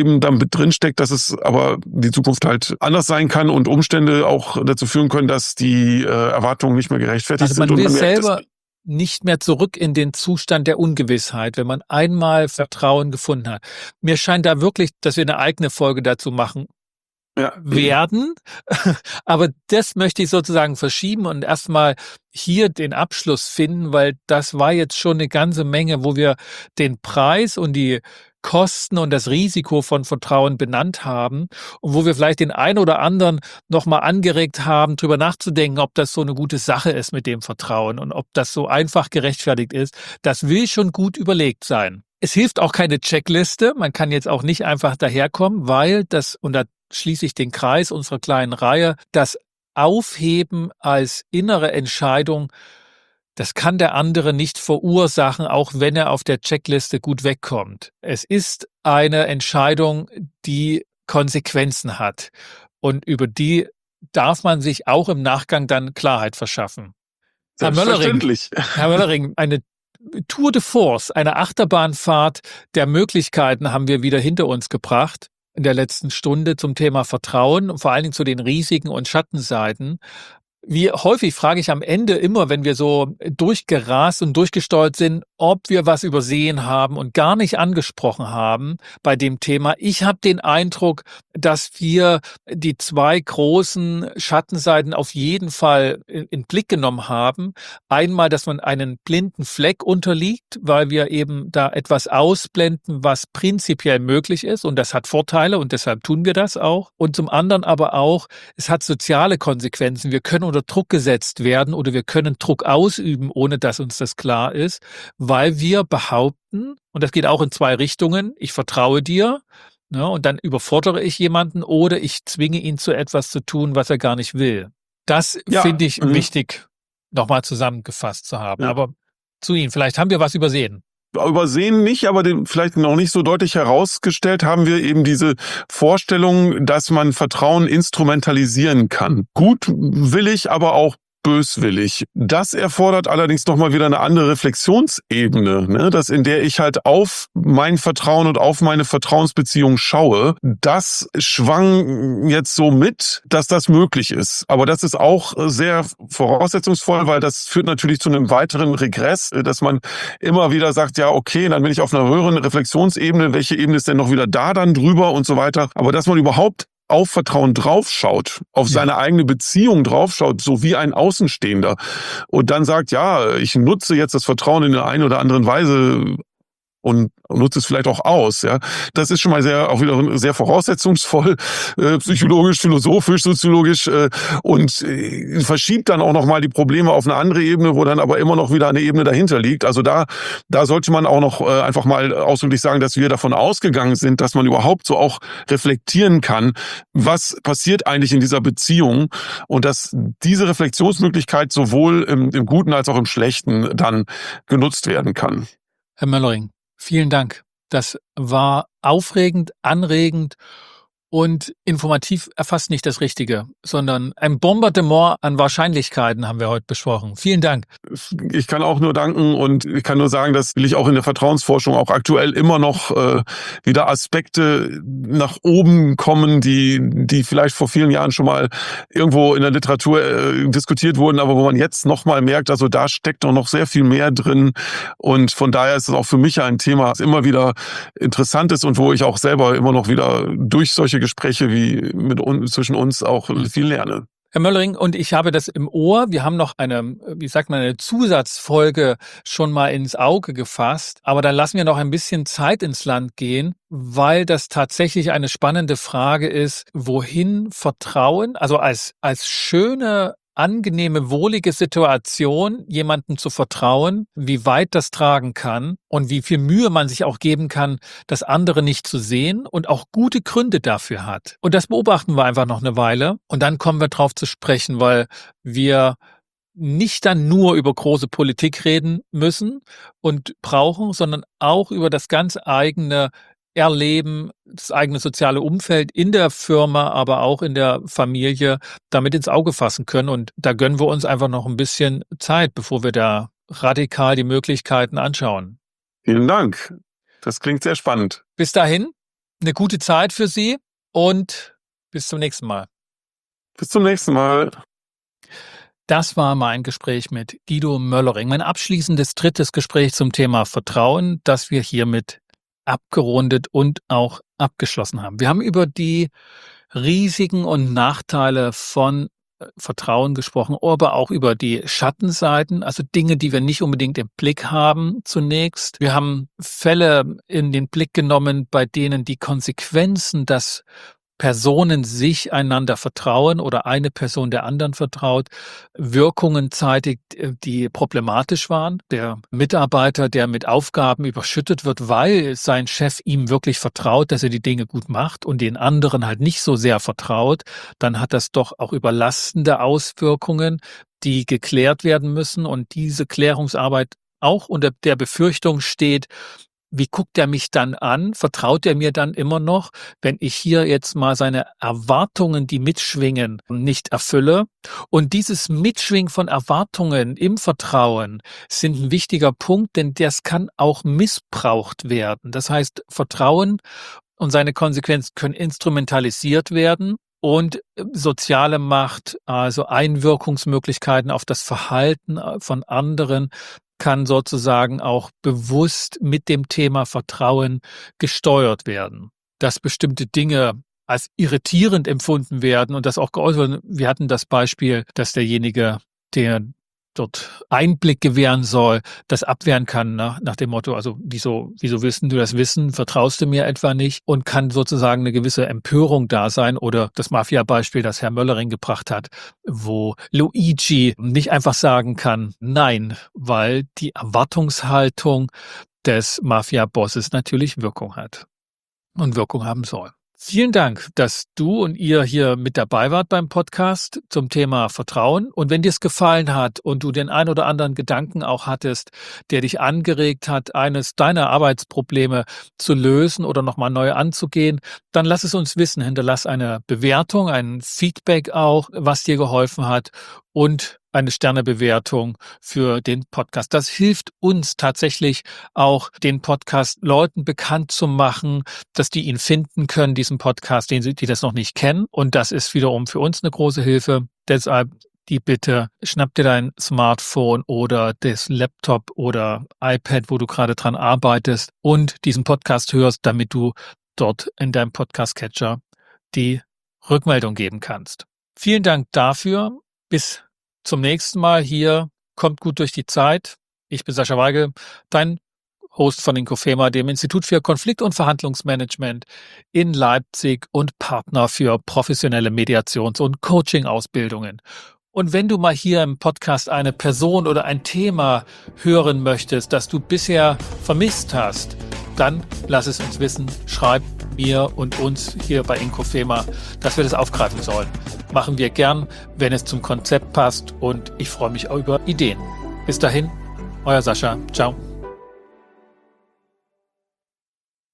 drinsteckt, dass es aber die Zukunft halt anders sein kann und Umstände auch dazu führen können, dass die äh, Erwartungen nicht mehr gerechtfertigt
Also
sind.
man
Und
will
man merkt,
selber nicht mehr zurück in den Zustand der Ungewissheit, wenn man einmal Vertrauen gefunden hat. Mir scheint da wirklich, dass wir eine eigene Folge dazu machen
ja,
werden. Aber das möchte ich sozusagen verschieben und erstmal hier den Abschluss finden, weil das war jetzt schon eine ganze Menge, wo wir den Preis und die Kosten und das Risiko von Vertrauen benannt haben und wo wir vielleicht den einen oder anderen nochmal angeregt haben, drüber nachzudenken, ob das so eine gute Sache ist mit dem Vertrauen und ob das so einfach gerechtfertigt ist. Das will schon gut überlegt sein. Es hilft auch keine Checkliste. Man kann jetzt auch nicht einfach daherkommen, weil das, und da schließe ich den Kreis unserer kleinen Reihe, das Aufheben als innere Entscheidung, das kann der andere nicht verursachen, auch wenn er auf der Checkliste gut wegkommt. Es ist eine Entscheidung, die Konsequenzen hat. Und über die darf man sich auch im Nachgang dann Klarheit verschaffen. Herr Möllering, Herr Möllering, eine Tour de Force, eine Achterbahnfahrt der Möglichkeiten haben wir wieder hinter uns gebracht in der letzten Stunde zum Thema Vertrauen und vor allen Dingen zu den Risiken und Schattenseiten. Wie häufig frage ich am Ende immer, wenn wir so durchgerast und durchgesteuert sind, ob wir was übersehen haben und gar nicht angesprochen haben bei dem Thema. Ich habe den Eindruck, dass wir die zwei großen Schattenseiten auf jeden Fall in, in Blick genommen haben. Einmal, dass man einen blinden Fleck unterliegt, weil wir eben da etwas ausblenden, was prinzipiell möglich ist und das hat Vorteile und deshalb tun wir das auch. Und zum anderen aber auch, es hat soziale Konsequenzen. Wir können unter Druck gesetzt werden oder wir können Druck ausüben, ohne dass uns das klar ist, weil wir behaupten, und das geht auch in zwei Richtungen, ich vertraue dir, ne, und dann überfordere ich jemanden oder ich zwinge ihn zu etwas zu tun, was er gar nicht will. Das
ja,
finde ich
mhm.
wichtig, nochmal zusammengefasst zu haben.
Ja.
Aber zu Ihnen, vielleicht haben wir was übersehen.
Übersehen nicht, aber den vielleicht noch nicht so deutlich herausgestellt haben wir eben diese Vorstellung, dass man Vertrauen instrumentalisieren kann. Gutwillig, aber auch böswillig. Das erfordert allerdings nochmal wieder eine andere Reflexionsebene, ne? Dass in der ich halt auf mein Vertrauen und auf meine Vertrauensbeziehung schaue. Das schwang jetzt so mit, dass das möglich ist. Aber das ist auch sehr voraussetzungsvoll, weil das führt natürlich zu einem weiteren Regress, dass man immer wieder sagt, ja okay, dann bin ich auf einer höheren Reflexionsebene, welche Ebene ist denn noch wieder da dann drüber und so weiter. Aber dass man überhaupt auf Vertrauen draufschaut, auf
Ja.
seine eigene Beziehung draufschaut, so wie ein Außenstehender und dann sagt, ja, ich nutze jetzt das Vertrauen in der einen oder anderen Weise und nutzt es vielleicht auch aus, ja. Das ist schon mal sehr, auch wieder sehr voraussetzungsvoll, äh, psychologisch, philosophisch, soziologisch, äh, und äh, verschiebt dann auch nochmal die Probleme auf eine andere Ebene, wo dann aber immer noch wieder eine Ebene dahinter liegt. Also da, da sollte man auch noch äh, einfach mal ausdrücklich sagen, dass wir davon ausgegangen sind, dass man überhaupt so auch reflektieren kann, was passiert eigentlich in dieser Beziehung und dass diese Reflexionsmöglichkeit sowohl im, im Guten als auch im Schlechten dann genutzt werden kann.
Herr Möllering, vielen Dank. Das war aufregend, anregend und informativ erfasst nicht das Richtige, sondern ein Bombardement an Wahrscheinlichkeiten haben wir heute besprochen. Vielen Dank.
Ich kann auch nur danken und ich kann nur sagen, dass will ich auch in der Vertrauensforschung auch aktuell immer noch äh, wieder Aspekte nach oben kommen, die die vielleicht vor vielen Jahren schon mal irgendwo in der Literatur äh, diskutiert wurden, aber wo man jetzt noch mal merkt, also da steckt doch noch sehr viel mehr drin und von daher ist es auch für mich ein Thema, das immer wieder interessant ist und wo ich auch selber immer noch wieder durch solche Gespräche wie mit uns, zwischen uns auch viel lerne.
Herr Möllering, und ich habe das im Ohr. Wir haben noch eine, wie sagt man, eine Zusatzfolge schon mal ins Auge gefasst. Aber dann lassen wir noch ein bisschen Zeit ins Land gehen, weil das tatsächlich eine spannende Frage ist, wohin Vertrauen, also als, als schöne, angenehme, wohlige Situation, jemandem zu vertrauen, wie weit das tragen kann und wie viel Mühe man sich auch geben kann, das andere nicht zu sehen und auch gute Gründe dafür hat. Und das beobachten wir einfach noch eine Weile und dann kommen wir drauf zu sprechen, weil wir nicht dann nur über große Politik reden müssen und brauchen, sondern auch über das ganz eigene Erleben, das eigene soziale Umfeld in der Firma, aber auch in der Familie damit ins Auge fassen können. Und da gönnen wir uns einfach noch ein bisschen Zeit, bevor wir da radikal die Möglichkeiten anschauen.
Vielen Dank. Das klingt sehr spannend.
Bis dahin, eine gute Zeit für Sie und bis zum nächsten Mal.
Bis zum nächsten Mal.
Das war mein Gespräch mit Guido Möllering. Mein abschließendes drittes Gespräch zum Thema Vertrauen, das wir hiermit abgerundet und auch abgeschlossen haben. Wir haben über die Risiken und Nachteile von Vertrauen gesprochen, aber auch über die Schattenseiten, also Dinge, die wir nicht unbedingt im Blick haben zunächst. Wir haben Fälle in den Blick genommen, bei denen die Konsequenzen, dass Personen sich einander vertrauen oder eine Person der anderen vertraut, Wirkungen zeitigt, die problematisch waren. Der Mitarbeiter, der mit Aufgaben überschüttet wird, weil sein Chef ihm wirklich vertraut, dass er die Dinge gut macht und den anderen halt nicht so sehr vertraut, dann hat das doch auch überlastende Auswirkungen, die geklärt werden müssen. Und diese Klärungsarbeit auch unter der Befürchtung steht, wie guckt er mich dann an? Vertraut er mir dann immer noch, wenn ich hier jetzt mal seine Erwartungen, die mitschwingen, nicht erfülle? Und dieses Mitschwingen von Erwartungen im Vertrauen sind ein wichtiger Punkt, denn das kann auch missbraucht werden. Das heißt, Vertrauen und seine Konsequenzen können instrumentalisiert werden. Und soziale Macht, also Einwirkungsmöglichkeiten auf das Verhalten von anderen, kann sozusagen auch bewusst mit dem Thema Vertrauen gesteuert werden. Dass bestimmte Dinge als irritierend empfunden werden und das auch geäußert wird. Wir hatten das Beispiel, dass derjenige, der dort Einblick gewähren soll, das abwehren kann, nach, nach dem Motto, also wieso, wieso willst du das wissen, vertraust du mir etwa nicht, und kann sozusagen eine gewisse Empörung da sein, oder das Mafia-Beispiel, das Herr Möllering gebracht hat, wo Luigi nicht einfach sagen kann, nein, weil die Erwartungshaltung des Mafia-Bosses natürlich Wirkung hat und Wirkung haben soll. Vielen Dank, dass du und ihr hier mit dabei wart beim Podcast zum Thema Vertrauen. Und wenn dir es gefallen hat und du den ein oder anderen Gedanken auch hattest, der dich angeregt hat, eines deiner Arbeitsprobleme zu lösen oder nochmal neu anzugehen, dann lass es uns wissen. Hinterlass eine Bewertung, ein Feedback auch, was dir geholfen hat, und eine Sternebewertung für den Podcast. Das hilft uns tatsächlich auch, den Podcast Leuten bekannt zu machen, dass die ihn finden können, diesen Podcast, den sie, die das noch nicht kennen. Und das ist wiederum für uns eine große Hilfe. Deshalb die Bitte, schnapp dir dein Smartphone oder das Laptop oder iPad, wo du gerade dran arbeitest und diesen Podcast hörst, damit du dort in deinem Podcast-Catcher die Rückmeldung geben kannst. Vielen Dank dafür. Bis zum nächsten Mal hier. Kommt gut durch die Zeit. Ich bin Sascha Weigel, dein Host von Inkofema, dem Institut für Konflikt- und Verhandlungsmanagement in Leipzig und Partner für professionelle Mediations- und Coaching-Ausbildungen. Und wenn du mal hier im Podcast eine Person oder ein Thema hören möchtest, das du bisher vermisst hast, dann lass es uns wissen. Schreib mir und uns hier bei Inkofema, dass wir das aufgreifen sollen. Machen wir gern, wenn es zum Konzept passt, und ich freue mich auch über Ideen. Bis dahin, euer Sascha. Ciao.